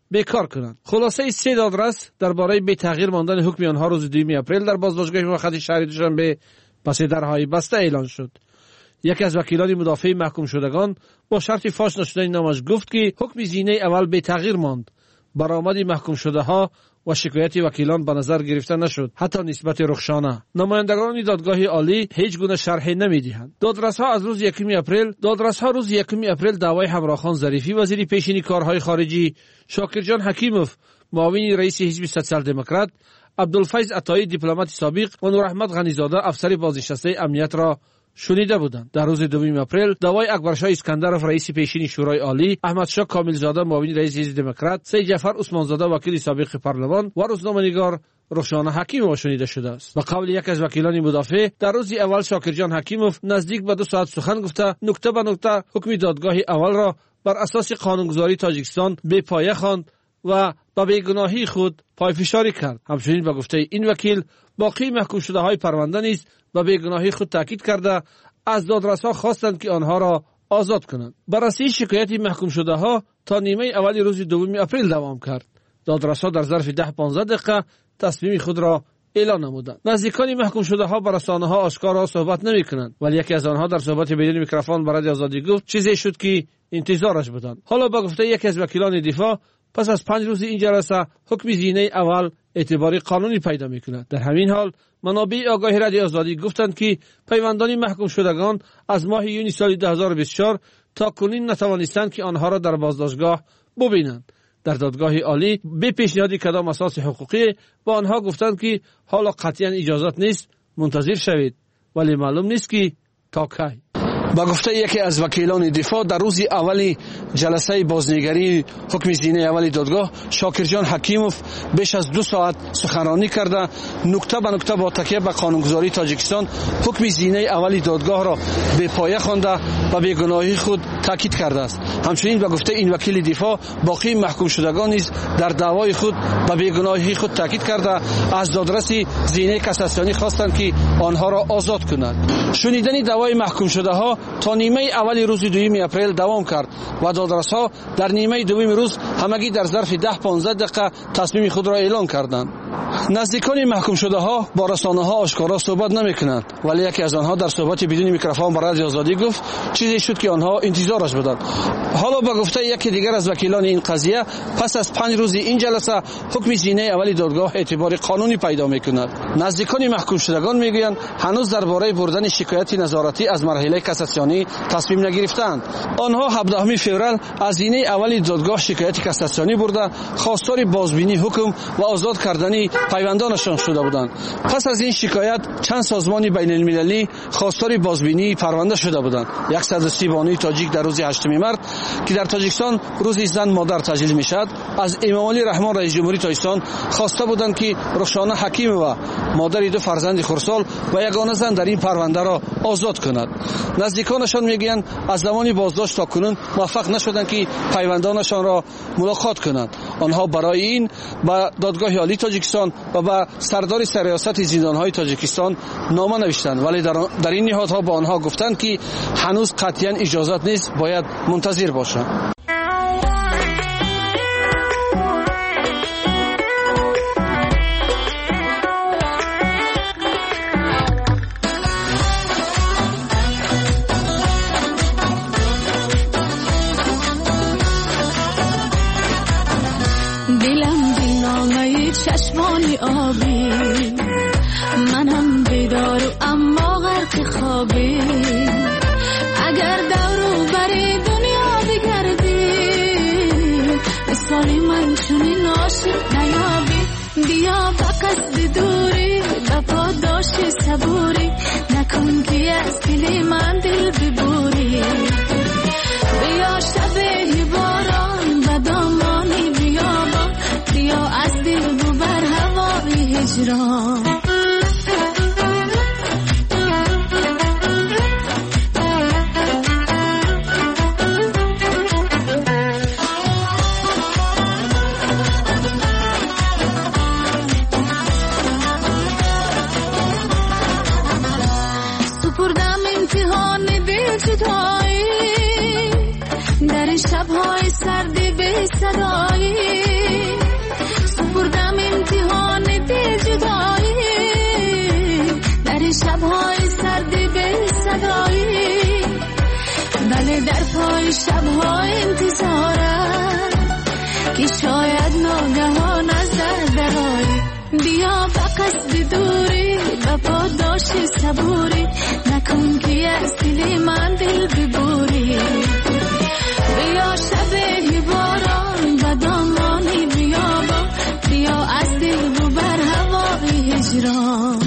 بیکار کنند. خلاصه سه دادرس درباره بی تغییر ماندن حکم آنها روز دوم اپریل در بازداشتگاه موقت شهری دوشنبه پس درهای بسته اعلان شد. یکی از وکیلان مدافع محکوم شدگان با شرط فاش نشدن نامش گفت که حکم زینه اول بی تغییر ماند. برآمد محکوم شده ها و شکایت وکیلان به نظر گرفته نشد، حتی نسبت رخشانه. نمایندگان دادگاه عالی هیچ گونه شرحی نمیدهند. دادرس‌ها از روز یکم اپریل دادرس‌ها روز یکم اپریل دعوای همراهان ظریفی وزیر پیشین کارهای خارجی، شاکرجان حکیموف معاون رئیس حزب سوسیال دموکرات، عبدالفیض عطایی دیپلمات سابق و نور احمد غنیزاده افسر بازنشسته امنیت را شنیده بودند. در روز دوم اپریل دعوای اکبرشاه اسکندرов رئیس پیشین شورای عالی، احمدشاه کاملزاده معاون رئیس حزب دموکرات، سید جعفر عثمانزاده وکیل سابق پارلمان و روزنامه‌نگار رخشانه حکیموف شنیده شده است. به قول یک از وکیلان مدافع، در روز اول شاکرجان حکیموف نزدیک به دو ساعت سخن گفته نکته به نکته حکم دادگاه اول را بر اساس قانونگذاری تاجیکستان بی پایه خواند و به بیگناهی خود پایفشاری کرد. همچنین به گفته این وکیل باقی محکوم شده های پرونده نیز به بیگناهی خود تاکید کرده از دادرس‌ها خواستند که آنها را آزاد کنند. بررسی شکایت محکوم شده ها تا نیمه اول روز دوم اپریل دوام کرد. دادرس‌ها در ظرف ده پانزده دقیقه تصمیم خود را اعلان نمودند. نزدیکان محکوم شده ها با رسانه‌ها آشکارا صحبت نمی‌کنند، ولی یکی از آنها در صحبت بدون میکروفون برای آزادی گفت چیزی شد که انتظارش بودند. حالا با گفته یکی از وکیلان دفاع پس از پنج روز این جلسه حکم زینه اول اعتباری قانونی پیدا می‌کند. در همین حال منابع آگاهی رادیو آزادی گفتند که پیوندان محکوم شدگان از ماه یونیو سال دو هزار و بیست و چهار تا کنون نتوانستند که آنها را در بازداشتگاه ببینند. در دادگاه عالی به پیشنهاد کدام اساس حقوقی با آنها گفتند که حالا قطعا اجازت نیست، منتظر شوید، ولی معلوم نیست که تا کی. با گفته یکی از وکیلان دفاع در روز اولی جلسه بازنگری حکم زینه اولی دادگاه شاکرجان حکیموف بیش از دو ساعت سخنرانی کرده نکته به نکته با تکیه به قانونگذاری تاجیکستان حکم زینه اولی دادگاه را به پایه خوانده و بیگناهی خود تاکید کرده است. همچنین به گفته این وکیل دفاع باقی محکوم شدگان نیز در دعوای خود به بیگناهی خود تاکید کرده از دادرس زینه کاساسیونی خواستند که آنها را آزاد کنند. شنیدن دعوای محکوم شده ها تا نیمه اولی روز دوم اپریل دوام کرد و دادرس‌ها در نیمه دوم روز همگی در ظرف ده پانزده دقیقه تصمیم خود را اعلان کردند. نزدیکان محکوم شده ها با رسانه‌ها آشکارا صحبت نمی‌کنند، ولی یکی از آنها در صحبت بدون میکروفون برای رادیو آزادی گفت چیزی شد که آنها انتظارش بودند. حالا با گفته یکی دیگر از وکیلان این قضیه پس از پنج روز این جلسه حکم زینه اولی دادگاه اعتبار قانونی پیدا می‌کند. نزدیکان محکوم شدگان میگویند هنوز درباره بردن شکایت نظارتی از مرحله کاساسیونی تصمیم نگرفتند. آنها هفدهم فوریه از زینه اولی دادگاه شکایت کاساسیونی برده خواستار بازبینی حکم و آزاد کردن پیوندانشان شده بودند. پس از این شکایت چند سازمان بین المللی خواستار بازبینی پرونده شده بودند. صد و سی بانوی تاجیک در روز هشتم مارس که در تاجیکستان روز زن مادر تجلیل میشد از امام علی رحمان رئیس جمهوری تاجیکستان خواسته بودند که رخشانه حکیموف مادر دو فرزند خردسال و یگانه زن در این پرونده را آزاد کند. نزدیکانشان میگویند از زمانی بازداشت تا کنون موفق نشدند که پیوندانشان را ملاقات کنند. آنها برای این به دادگاه عالی تاجیکستان و به سردار سرریاست زندانهای تاجیکستان نامه نوشتند، ولی در, در این نهادها با آنها گفتند که هنوز قطعا اجازت نیست، باید منتظر باشند. چشمانی آبی منم بیدار اما غرق خوابی اگر دورو بری دنیا بگردی مثالی من چونی ناشد نیابی بیا با قصد دوری بپا داشتی صبوری نکن که از دل من دل ببوری بیا شبه باران و دامانی بیابان بیا از دل ببر هوای هجران سپردم امتحان دل جدایی در شبهای سردی به صدایی این شبها انتظارم که شاید ناگهان از در دراری. بیا به قصد دوری به پاداش صبوری، نکن که از دل من دل ببوری. بیا شب باران به دامانی بیابان، بیا از دل ببر هوای هجران.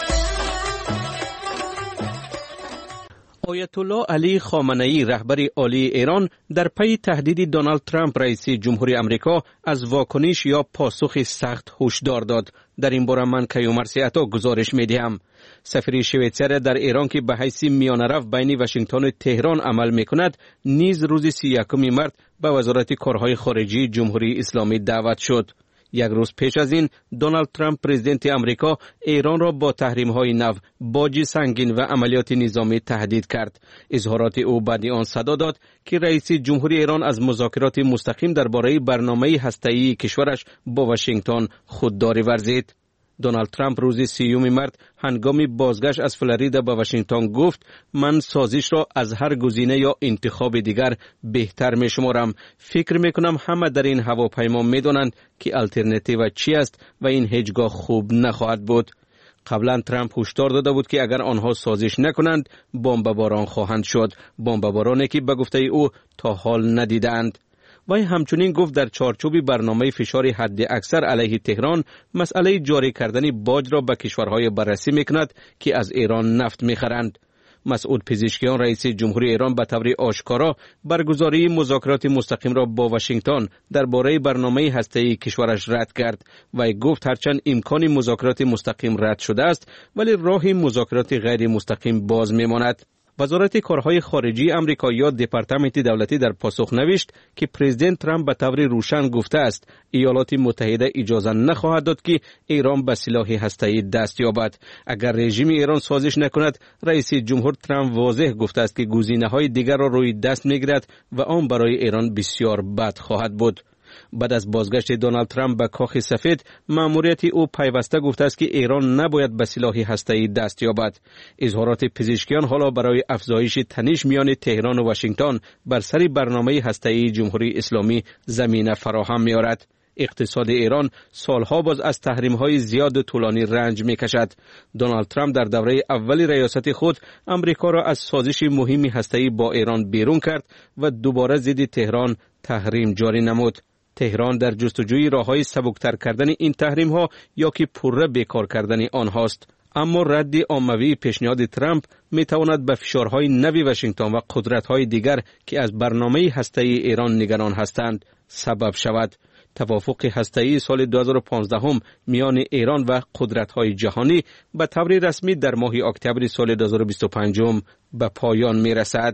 آیت الله علی خامنه‌ای رهبر عالی ایران در پی تهدید دونالد ترامپ رئیس جمهوری آمریکا از واکنش یا پاسخ سخت هشدار داد. در این باره من کیومرث عطا گزارش می‌دهم. سفیر شویتزر در ایران که به حیث میانه‌رو بین واشنگتن و تهران عمل می‌کند، نیز روز سی و یکم مارس به وزارت کارهای خارجه جمهوری اسلامی دعوت شد. یک روز پیش از این دونالد ترامپ پرزیدنت امریکا ایران را با تحریم‌های نو، باج سنگین و عملیات نظامی تهدید کرد. اظهارات او بعد آن صدا داد که رئیس جمهوری ایران از مذاکرات مستقیم درباره برنامه هسته‌ای کشورش با واشنگتن خودداری ورزید. دونالد ترامپ روز سیوم مارس هنگام بازگشت از فلوریدا به واشنگتن گفت: من سازش را از هر گزینه یا انتخاب دیگر بهتر می شمارم. فکر می کنم همه در این هواپیما می دانند که الटरनेटिव چی است و این هیچگاه خوب نخواهد بود. قبلا ترامپ هشدار داده بود که اگر آنها سازش نکنند بمباران خواهند شد، بمبارانی که به گفته او تا حال ندیدند. وی همچنین گفت در چارچوب برنامه فشار حد اکثر علیه تهران، مسئله جاری کردن باج را به کشورهای بررسی میکند که از ایران نفت میخرند. مسعود پزشکیان رئیس جمهوری ایران به طور آشکارا برگزاری مذاکرات مستقیم را با واشنگتن درباره برنامه هسته‌ای کشورش رد کرد و گفت هرچند امکان مذاکرات مستقیم رد شده است ولی راه مذاکرات غیر مستقیم باز میماند. وزارت کارهای خارجه آمریکا یا دپارتمنت دولتی در پاسخ نوشت که پرزیدنت ترامپ به طور روشن گفته است ایالات متحده اجازه نخواهد داد که ایران به سلاح هسته‌ای دست یابد. اگر رژیم ایران سازش نکند، رئیس جمهور ترامپ واضح گفته است که گزینه‌های دیگر را روی دست می‌گیرد و آن برای ایران بسیار بد خواهد بود. بعد از بازگشت دونالد ترامپ به کاخ سفید، مأموریت او پیوسته گفته است که ایران نباید به سلاح هسته‌ای دست یابد. اظهارات پزشکیان حالا برای افزایش تنش میان تهران و واشنگتن بر سر برنامه هسته‌ای جمهوری اسلامی زمینه فراهم می‌آورد. اقتصاد ایران سالها باز از تحریم‌های زیاد طولانی رنج می‌کشد. دونالد ترامپ در دوره اول ریاست خود امریکا را از سازش مهمی هسته‌ای با ایران بیرون کرد و دوباره ضد تهران تحریم جاری نمود. تهران در جستجوی راه‌های سبکتر کردن این تحریم‌ها یا که پوره بیکار کردن آنهاست. اما رد عمومی پیشنهاد ترامپ می‌تواند به فشارهای نوی واشنگتن و قدرت‌های دیگر که از برنامه هسته‌ای ایران نگران هستند سبب شود. توافق هسته‌ای سال دو هزار و پانزده هم میان ایران و قدرت‌های جهانی به طور رسمی در ماه اکتبر سال دو هزار و بیست و پنج به پایان می‌رسد.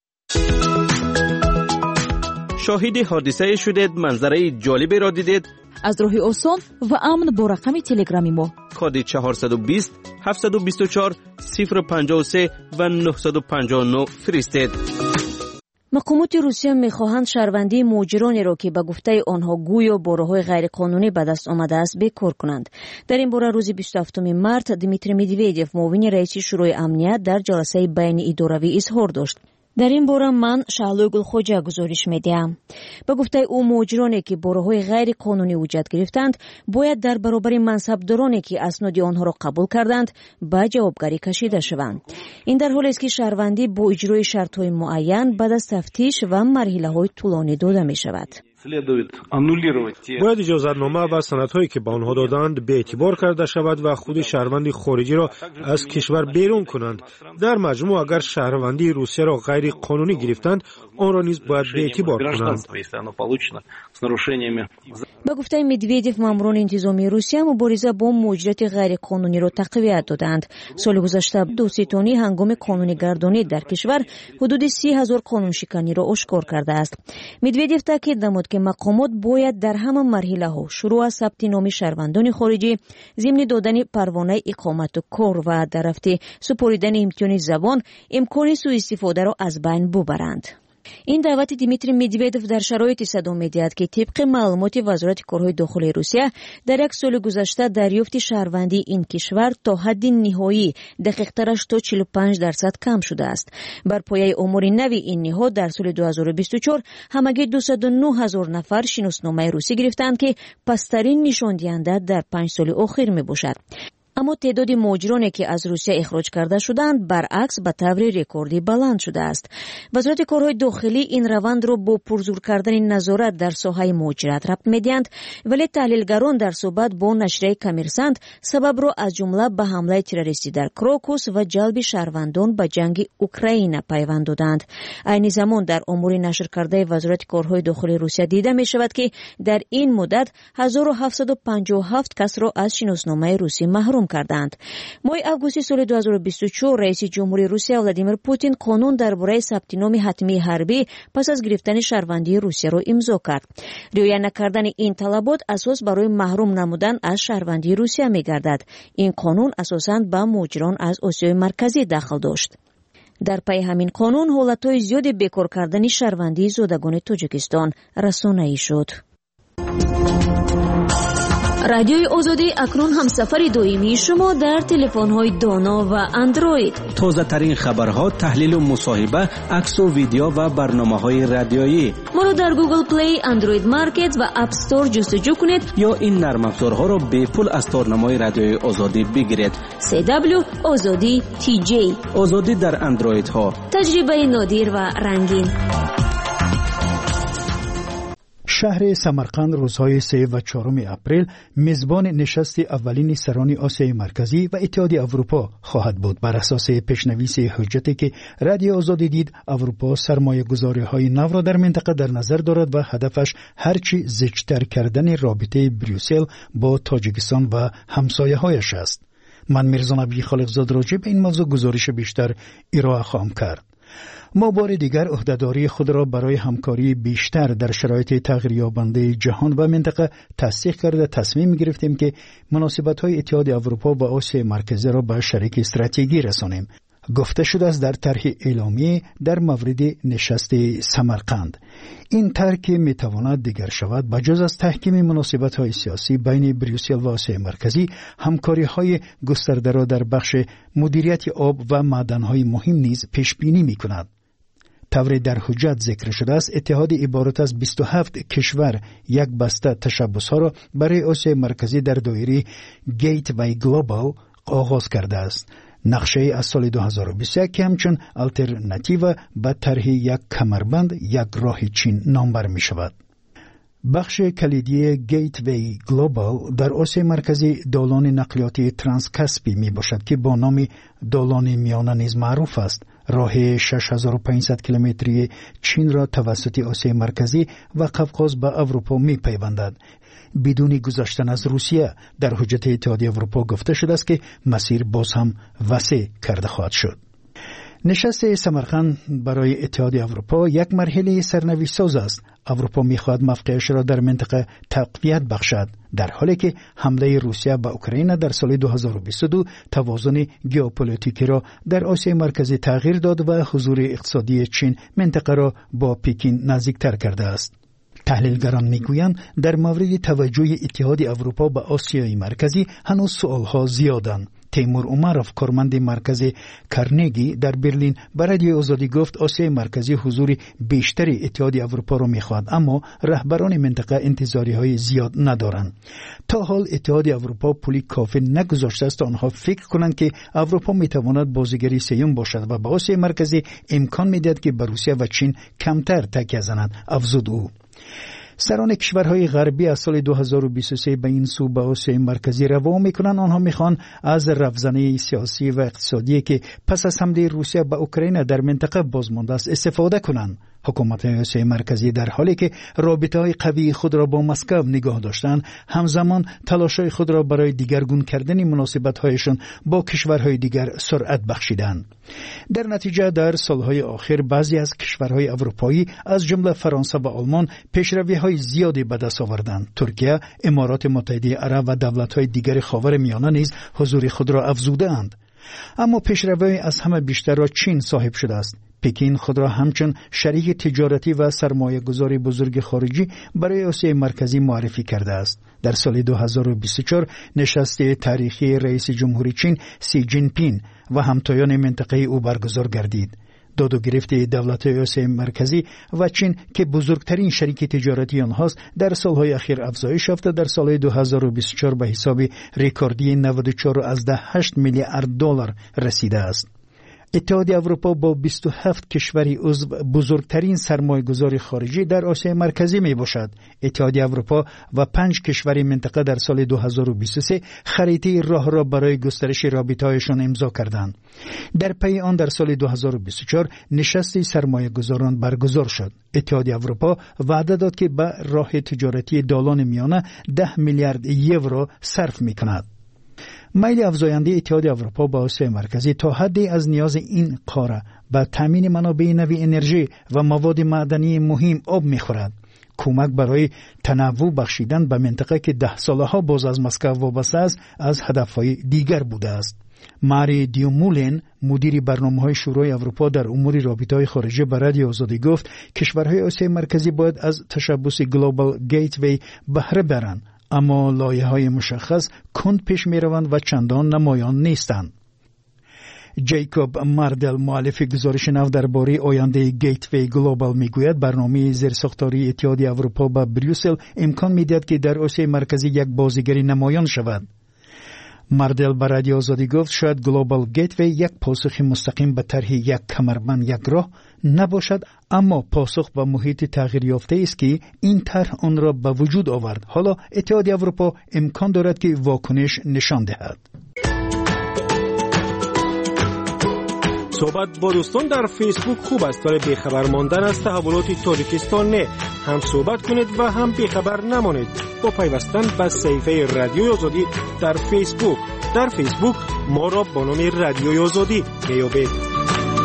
شاهد حادثه شدید، منظره جالبی را دیدید؟ از راه آسان و امن با رقم تلگرامی ما کد چهارصد و بیست هفتصد و بیست و چهار صفر پنجاه و سه و نهصد و پنجاه و نه فرستید. مقامات روسیه می‌خواهند شهروندی مهاجرانی را که به گفته آنها گویا با راه‌های غیرقانونی به دست آمده است بکار کنند. در این باره روز بیست و هفتم مارس دیمیتری مدویدیف معاون رئیس شورای امنیت در جلسه بین اداروی اظهار داشت. در این باره من شعلو گلخوجه گزارش می‌دهم. به گفته او مهاجرانی که با راه‌های غیر قانونی وجود گرفتند باید در برابر منصبدارانی که اسناد آنها را قبول کردند به جوابگری کشیده شوند. این در حالی است که شهروندی با اجرای شرط‌های معین بعد از تفتیش و مرحله‌های طولانی داده می‌شود. باید اجازه‌نامه و سندهایی که به آنها دادند به اعتبار کرده شود و خود شهروندی خارجی را از کشور بیرون کنند. در مجموع اگر شهروندی روسیه را غیر قانونی گرفتند آن را نیز باید به اعتبار کنند. به گفته مدویدیف ماموران انتظامی روسیه مبارزه با مهاجرت غیر قانونی را تقویت دادند. سال گذشته دادستانی هنگام قانونی گردانی در کشور حدود سی هزار قانون شکنی را آشکار کرده است. مدویدیف تاکید نمود که مقامات باید در همه مرحله ها شروع از ثبت نام شهروندان خارجی، ضمن دادن پروانه اقامت و کار و در رفته سپاریدن امتحان زبان امکان سوء استفاده را از بین ببرند. این دعوت دیمیتری مدودوف در شرایطی صدام می‌دهد که طبق معلومات وزارت کارهای داخلی روسیه در یک سال گذشته دریافت شهروندی این کشور تا حد نهایی دقیق‌ترش تا چهل و پنج درصد کم شده است. بر پایه امور نوی این نهاد در سال دو هزار و بیست و چهار همگی دویست و نه هزار نفر شناسنامه روسی گرفتند که پسترین نشان دهنده در پنج سال اخیر میباشد. اما تعداد مهاجرانی که از روسیه اخراج کرده شدند برعکس به طور رکوردی بلند شده است. وزارت کارهای داخلی این روند را با پرزور کردن نظارت در ساحه مهاجرت ربط می‌دهند، ولی تحلیلگران در صحبت با نشریه کمیرسانت سبب را از جمله به حمله تروریستی در کراکوس و جلب شهروندان به جنگ اوکراین پیوند دادند. عین زمان در امور نشر کرده وزارت کارهای داخلی روسیه دیده می‌شود که در این مدت هزار و هفتصد و پنجاه و هفت کس را از شناسنامه روسی محروم کردند. ماه آگوست سال دو هزار و بیست و چهار رئیس جمهوری روسیه ولادیمیر پوتین قانون درباره ثبت نام حتمی حربی پس از گرفتن شهروندی روسیه را امضا کرد. رعایت نکردن این طلبات اساس برای محروم نمودن از شهروندی روسیه می‌گردد. این قانون اساساً به مهاجران از آسیای مرکزی داخل داشت. در پی همین قانون حالتهای زیادی بیکار کردن شهروندی زادگان تاجیکستان رسانه‌ای شد. رادیوی آزادی اکنون همسفر دائمی شما در تلفن‌های دانا و اندروید. تازه ترین خبرها، تحلیل و مصاحبه، عکس و ویدیو و برنامه‌های رادیویی. ما را در گوگل پلی، اندروید مارکت و اپ استور جستجو کنید یا این نرم افزارها را به پول از تارنمای رادیوی آزادی بگیرید. سی دبلیو آزادی تی جی. آزادی در اندروید ها. تجربه نادر و رنگین. شهر سمرقند روزهای سه و چهارم اپریل میزبان نشست اولین سران آسیای مرکزی و اتحادیه اروپا خواهد بود. بر اساس پیشنویس حجتی که رادیو آزادی دید، اروپا سرمایه گذاری های نو را در منطقه در نظر دارد و هدفش هرچی زیادتر کردن رابطه بریوسل با تاجیکستان و همسایه هایش است. من میرزا نبی خالقزاد راجع به این موضوع گزارش بیشتر ارائه خواهم کرد. ما بار دیگر عهدهداری خود را برای همکاری بیشتر در شرایط تغییر یابنده جهان و منطقه تصدیق کرده تصمیم گرفتیم که مناسبت‌های اتحادیه اروپا و آسیای مرکزی را به شریک استراتژیکی رسانیم. گفته شده است در طرح اعلامیه در مورد نشست سمرقند. این طرح می تواند دیگر شود بجز از تحکیم مناسبت‌های سیاسی بین بریوسل و آسیای مرکزی، همکاری‌های گسترده را در بخش مدیریت آب و معدن‌های مهم نیز پیش بینی می‌کند. طوری در حجت ذکر شده است اتحاد عبارت از بیست و هفت کشور یک بسته تشبس‌ها را برای آسیای مرکزی در دایره گیت وی گلوبال آغاز کرده است. نقشه از سال دو هزار و بیست و یک که همچون الترناتیو به طرح یک کمربند یک راه چین نامبر می شود. بخش کلیدی گیت وی گلوبال در آسیای مرکزی دالان نقلیاتی ترانس کاسپی می باشد که با نام دالان میانه نیز معروف است. راه شش هزار و پانصد کیلومتری چین را توسط آسیای مرکزی و قفقاز به اروپا می پیوندد. بدون گذشتن از روسیه در حجت اتحادیه اروپا گفته شده است که مسیر باز هم وسیع کرده خواهد شد. نشست سمرقند برای اتحادیه اروپا یک مرحله سرنوشت ساز است. اروپا می‌خواهد موقعش را در منطقه تقویت بخشد، در حالی که حمله روسیه به اوکراین در سال دو هزار و بیست و دو توازن ژئوپلیتیکی را در آسیای مرکزی تغییر داد و حضور اقتصادی چین منطقه را با پکین نزدیکتر کرده است. تحلیلگران میگویند در مورد توجه اتحاد اروپا به آسیای مرکزی هنوز سوالها زیادند. تیمور عمروف، کارمند مرکز کارنگی در برلین، برای رادیو آزادی گفت آسیای مرکزی حضور بیشتری اتحاد اروپا را میخواد، اما رهبران منطقه انتظاری های زیاد ندارند. تا حال اتحاد اروپا پولی کافی نگذاشته است آنها فکر کنند که اروپا میتواند بازیگری سیوم باشد و به آسیای مرکزی امکان میدهد که به روسیه و چین کمتر تکیه زنند، افزود او. سران کشورهای غربی از سال دو هزار و بیست و سه به این سو به آسیای مرکزی روا میکنند. آنها میخوان از رفزنه سیاسی و اقتصادی که پس از حمله روسیه به اوکراین در منطقه بازمانده است استفاده کنند. حکومت آسیای مرکزی در حالی که رابطه‌های قوی خود را با مسکو نگاه داشتند، همزمان تلاش‌های خود را برای دیگرگون کردن مناسبت‌هایشان با کشورهای دیگر سرعت بخشیدند. در نتیجه در سالهای آخر بعضی از کشورهای اروپایی از جمله فرانسه و آلمان پیشروی‌های زیادی به دست آوردند. ترکیه، امارات متحده عرب و دولت‌های دیگر خاورمیانه نیز حضور خود را افزوده‌اند. اما پیشروی از همه بیشتر را چین صاحب شده است. پکین خود را همچون شریک تجارتی و سرمایه گذاری بزرگ خارجی برای آسیای مرکزی معرفی کرده است. در سال دو هزار و بیست و چهار نشست تاریخی رئیس جمهوری چین سی جین پین و همتایان منطقه او برگزار گردید. داد و گرفت دولت آسیای مرکزی و چین که بزرگترین شریک تجارتی آنهاست در سالهای اخیر افزایش یافته، در سال دو هزار و بیست و چهار به حساب رکوردی نود و چهار و هشت میلیارد دلار رسیده است. اتحادیه اروپا با بیست و هفت کشوری عضو بزرگترین سرمایه‌گذار خارجی در آسیای مرکزی می باشد. اتحادیه اروپا و پنج کشور منطقه در سال دو هزار و بیست و سه خریطه راه را برای گسترش رابطه‌هایشان امضا کردند. در پی آن در سال دو هزار و بیست و چهار نشست سرمایه‌گذاران برگزار شد. اتحادیه اروپا وعده داد که به راه تجارتی دالان میانه ده میلیارد یورو صرف می‌کند. میل افزاینده اتحادیه اروپا با آسیای مرکزی تا حدی از نیاز این قاره به تامین منابع نوی انرژی و مواد معدنی مهم آب می‌خورد. کمک برای تنوع بخشیدن به منطقه که ده ساله ها باز از مسکو وابسته است از هدفهای دیگر بوده است. ماری دیومولن مدیر برنامه‌های شورای اروپا در امور رابطه‌های خارجی به رادیو آزادی گفت کشورهای آسیای مرکزی باید از تشبث گلوبال گیتوی بهره برند، اما لایه‌های مشخص کند پیش می‌روند و چندان نمایان نیستند. جیکوب ماردل مؤلف گزارش نو درباره آینده گیتوی گلوبال میگوید برنامه زیرساختاری اتحادیه اروپا به بریوسل امکان میدهد که در آسیای مرکزی یک بازیگری نمایان شود. ماردل به رادیو آزادی گفت شاید گلوبال گیتوی یک پاسخ مستقیم به طرح یک کمربند یک راه نباشد، اما پاسخ به محیط تغییر یافته است که این طرح آن را به وجود آورد. حالا اتحادیه اروپا امکان دارد که واکنش نشان دهد. صحبت با دوستان در فیسبوک خوب است، ولی بیخبر ماندن از تحولات تاجیکستان نه. هم صحبت کنید و هم بیخبر نمانید با پیوستن به صفحه رادیوی آزادی در فیسبوک. در فیسبوک ما را با نام رادیوی آزادی میابید.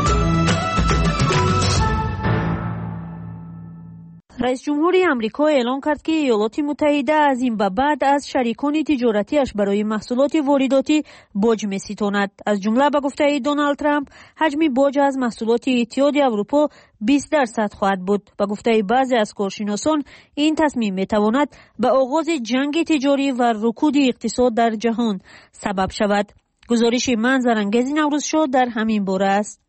رئیس جمهوری آمریکا اعلام کرد که ایالات متحده از این به بعد از شریکان تجارتیش برای محصولات وارداتی باج می‌ستاند. از جمله به گفته دونالد ترامپ حجم باج از محصولات اتحادیه اروپا بیست درصد خواهد بود. به گفته بعضی از کارشناسان این تصمیم می‌تواند به آغاز جنگ تجاری و رکود اقتصاد در جهان سبب شود. گزارش منظرانگیز نوروز شو در همین باره است.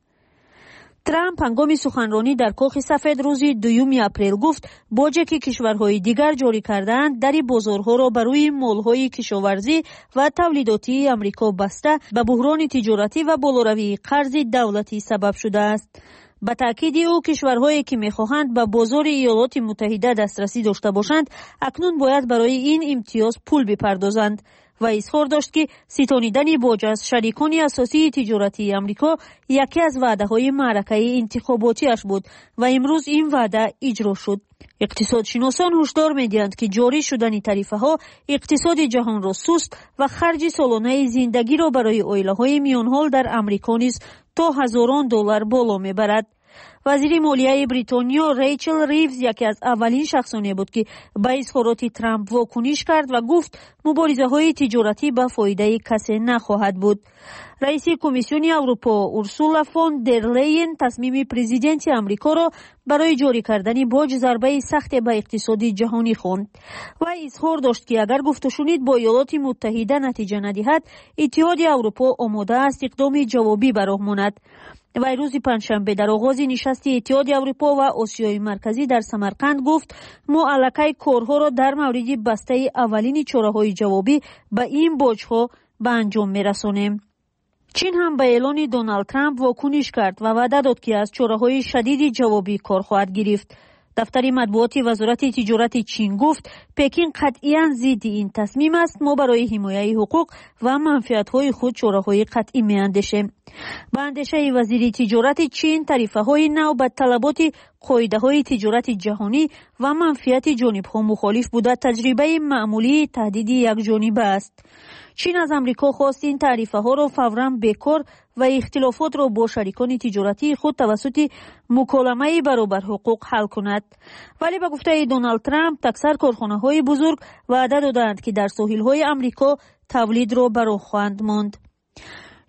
ترامپ هنگام سخنرانی در کاخ سفید روز دوم اپریل گفت باجی که کشورهای دیگر جاری کردند در بازارها را بر روی مال‌های کشاورزی و تولیداتی آمریکا بسته به بحران تجارتی و بالاروی قرض دولتی سبب شده است. به تأکید او کشورهایی که می‌خواهند به بازار ایالات متحده دسترسی داشته باشند اکنون باید برای این امتیاز پول بپردازند و اظهار داشت که ستانیدن باج از شریکان اساسی تجارتی آمریکا یکی از وعده‌های معرکه انتخاباتیش بود و امروز این وعده اجرا شد. اقتصادشناسان هشدار می‌دهند که جاری شدن تعرفه‌ها اقتصاد جهان را سست و خرج سالانه زندگی را برای عائله‌های میانحال در آمریکا نیز تا هزاران دلار بالا می‌برد. وزیر مالیه بریتانیا ریچل ریوز یکی از اولین شخصانی بود که به اظهارات ترامپ واکنش کرد و گفت مبارزه های تجارتی به فایده کسی نخواهد بود. رئیس کمیسیون اروپا اورسولا فون در لیین تصمیم پرزیدنت آمریکا را برای جاری کردن باج ضربه سخت به اقتصاد جهانی خواند و اظهار داشت که اگر گفته شنید با ایالات متحده نتیجه ندهد اتحادیه اروپا آماده است اقدام جوابی به راه ماند. و روز پنجشنبه در آغاز نشست اتحادیه اروپا و آسیای مرکزی در سمرقند گفت ما الکی کارها را در مورد بسته اولین چاره‌های جوابی به این باج‌ها به انجام می‌رسانیم. چین هم به اعلان دونالد ترامپ واکنش کرد و وعده داد که از چاره‌های شدید جوابی کار خواهد گرفت. دفتر مطبوعاتی وزارت تجارت چین گفت پکین قطعاً ضد این تصمیم است. ما برای حمایت حقوق و منفعت‌های خود چاره‌های قطعی می‌اندیشیم. با اندیشه وزیر تجارت چین تعرفه‌های نو به طلبات قاعده‌های تجارت جهانی و منفعت جانب‌ها مخالف بوده تجربه معمولی تهدید یکجانبه است. چین از آمریکا خواست این تعرفه‌ها را فوراً بیکار و اختلافات را با شریکان تجارتی خود توسط مکالمه برابر حقوق حل کند. ولی به گفته دونالد ترامپ اکثر کارخانه‌های بزرگ وعده دادند که در ساحل‌های آمریکا تولید را به راه خواهند ماند.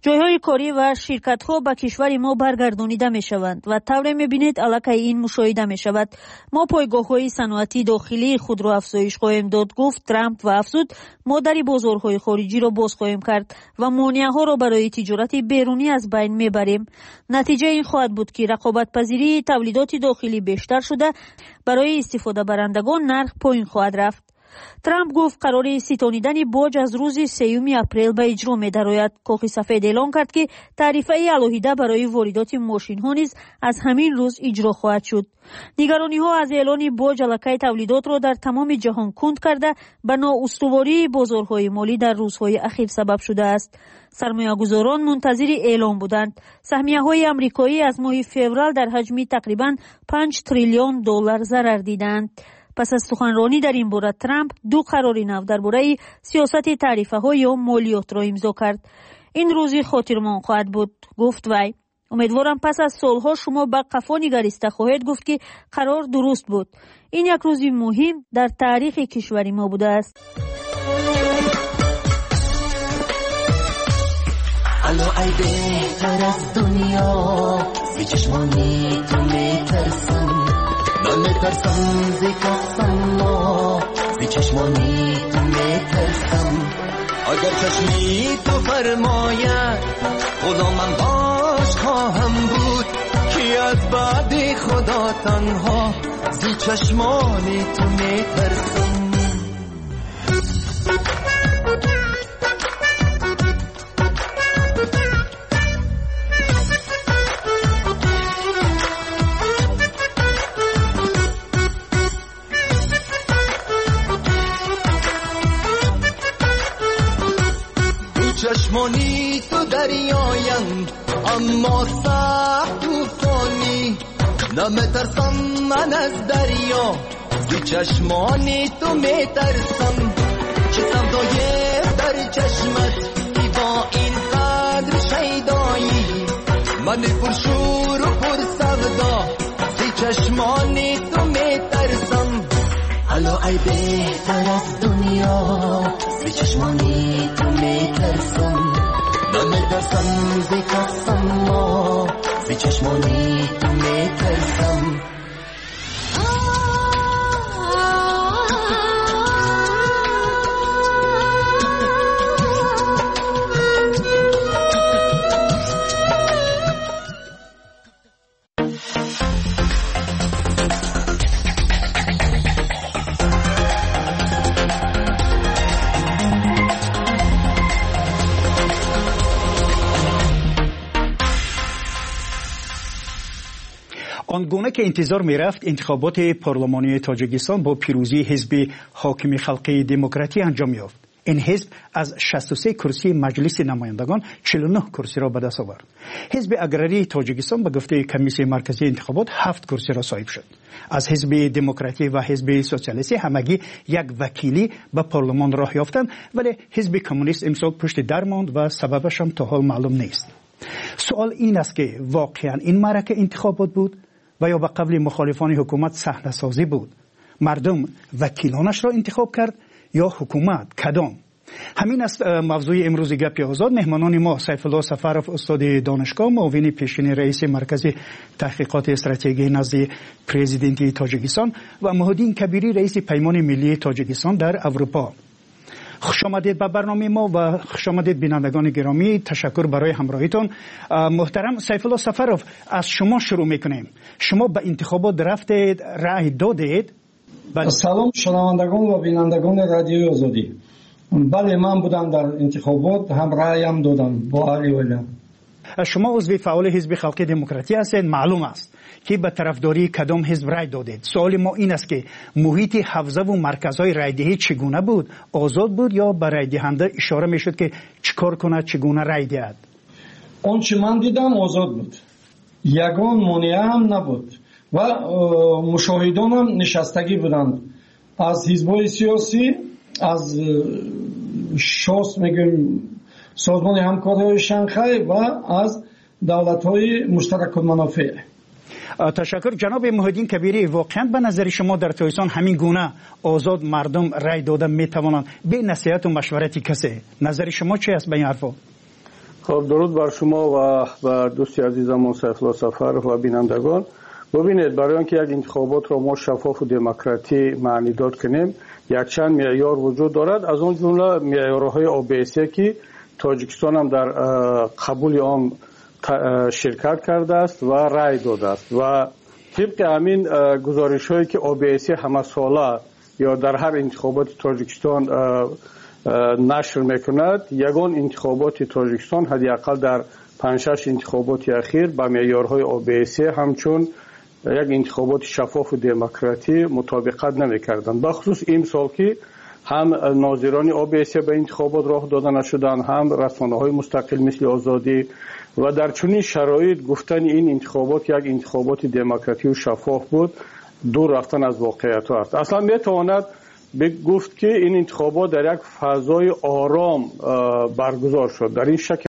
جایهای کاری و شرکت‌ها به کشور ما برگردانیده می‌شوند و طور می‌بینید علاقه این مشاهده می‌شود. ما پایگاه‌های صنعتی داخلی خود را افزایش خواهیم داد، گفت ترامپ و افزود ما در بازارهای خارجی را باز خواهیم کرد و مانع‌ها را برای تجارت بیرونی از بین می‌بریم. نتیجه این خواهد بود که رقابت‌پذیری تولیدات داخلی بیشتر شده، برای استفاده برندگان نرخ پایین خواهد رفت. ترامپ گفت قرار ستانیدن باج از روز سیوم اپریل به اجرا می‌دراید. کاخ سفید اعلام کرد که تعرفه علاهیده برای واردات ماشین‌ها نیز از همین روز اجرا خواهد شد. نگرانی‌ها از اعلان باج علاقه تولیدات را در تمام جهان کند کرده به نااستواری بازارهای مالی در روزهای اخیر سبب شده است. سرمایه‌گذاران منتظر اعلام بودند. سهمیه‌های آمریکایی از ماه فوریه در حجم تقریباً پنج تریلیون دلار ضرر دیدند. پس از سخنرانی در این باره ترامپ دو قرار نو درباره سیاست تعرفه‌ها یا مالیات را امضا کرد. این روزی خاطرمان خواهد بود، گفت وی. امیدوارم پس از سالها شما به قفا نگریسته خواهید گفت که قرار درست بود. این یک روز مهم در تاریخ کشور ما بوده است. الو ای بهتر از دنیا زی چشمانی تو میترسم، نمیترسم زی کسم ما زی چشمانی تو میترسم. اگر چشمی تو فرماید غلامم باش خواهم بود، که از بعد خدا تنها زی چشمانی تو میترسم. چشمانی تو دریایند اما سخت توفانی، نمیترسم من از دریا زی چشمانی تو میترسم. چه سودای در چشمت ای با این قدر شیدایی، من پرشور و پر سودا زی چشمانی تو میترسم. الو ای بهتر از دنیا زی چشمانی تو میترسم، نمیترسم زی کسم ما زی چشمانی تو میترسم. آنگونه که انتظار می رفت انتخابات پارلمانی تاجیکستان با پیروزی حزب حاکم خلقی دموکراتی انجام یافت. این حزب از شصت و سه کرسی مجلس نمایندگان چهل و نه کرسی را به دست آورد. حزب اگراری تاجیکستان به گفته کمیسیون مرکزی انتخابات هفت کرسی را صاحب شد. از حزب دموکراتی و حزب سوسیالیستی همگی یک وکیلی به پارلمان راه یافتند، ولی حزب کمونیست امسال پشت در ماند و سببش هم تا حال معلوم نیست. سوال این است که واقعا این معرکه انتخابات بود و یا به قبل مخالفان حکومت صحنه سازی بود؟ مردم وکیلانش را انتخاب کرد یا حکومت؟ کدام؟ همین است موضوع امروز گپ آزاد. مهمانان ما سیف الله سفرов استاد دانشگاه، معاون پیشین رئیس مرکز تحقیقات استراتژی نزد پرزیدنت تاجیکستان و محمدین کبیری رئیس پیمان ملی تاجیکستان در اروپا. خوش آمدید به برنامه ما و خوش آمدید بینندگان گرامی. تشکر برای همراهیتون. محترم سیف الله سفرов، از شما شروع میکنیم. شما به انتخابات رفتید، رأی دادید؟ سلام شنوندگان و بینندگان رادیوی آزادی. بله، من بودم در انتخابات، هم رأیم دادم با علی ولی. شما عضو فعال حزب خلقی دموکراتی هستید، معلوم است که به طرفداری کدام حزب رای دادید. سوال ما این است که محیط حوزه و مرکزهای رایدهی چگونه بود؟ آزاد بود یا به رای دهنده اشاره میشد که چیکار کنه، چگونه رای دهد؟ آنچه من دیدم آزاد بود، یگان مانع هم نبود و مشاهدان هم نشستگی بودند از حزب‌های سیاسی، از شاست میگیم سازمان همکاری شانگهای و از دولت‌های مشترک المنافع. تشکر جناب محمدین کبیری. واقعا به نظر شما در تاجیکستان همین گونه آزاد مردم رای دادن میتوانند به نصیحت و مشورت کسی؟ نظر شما چی است به این حرفا؟ خب درود بر شما و بر دوستی عزیزمون سیفالله سفر و بینندگان. ببینید برای اینکه یک انتخابات را ما شفاف و دموکراتی معنی داد کنیم یک چند معیار وجود دارد، از اون جمله معیارهای او بی اس که تاجیکستان هم در قبول آن شرکت کرده است و رای داده است و طبق همین گزارش هایی که او بی اس همه ساله یا در هر انتخابات تاجیکستان نشر میکند، یگان انتخابات تاجیکستان حداقل در پنج شش انتخابات اخیر با معیارهای او بی اس همچون یک انتخابات شفاف و دموکراتی مطابقت نمیکردند. بخصوص این سال که هم ناظران او بی اس به انتخابات راه داده نشدند، هم رسانه‌های مستقل مثل آزادی و در چنین شرایط گفتن این انتخابات یک انتخابات دموکراتی و شفاف بود دور رفتن از واقعیت است. اصلا میتواند گفت که این انتخابات در یک فضای آرام برگزار شد. در این شک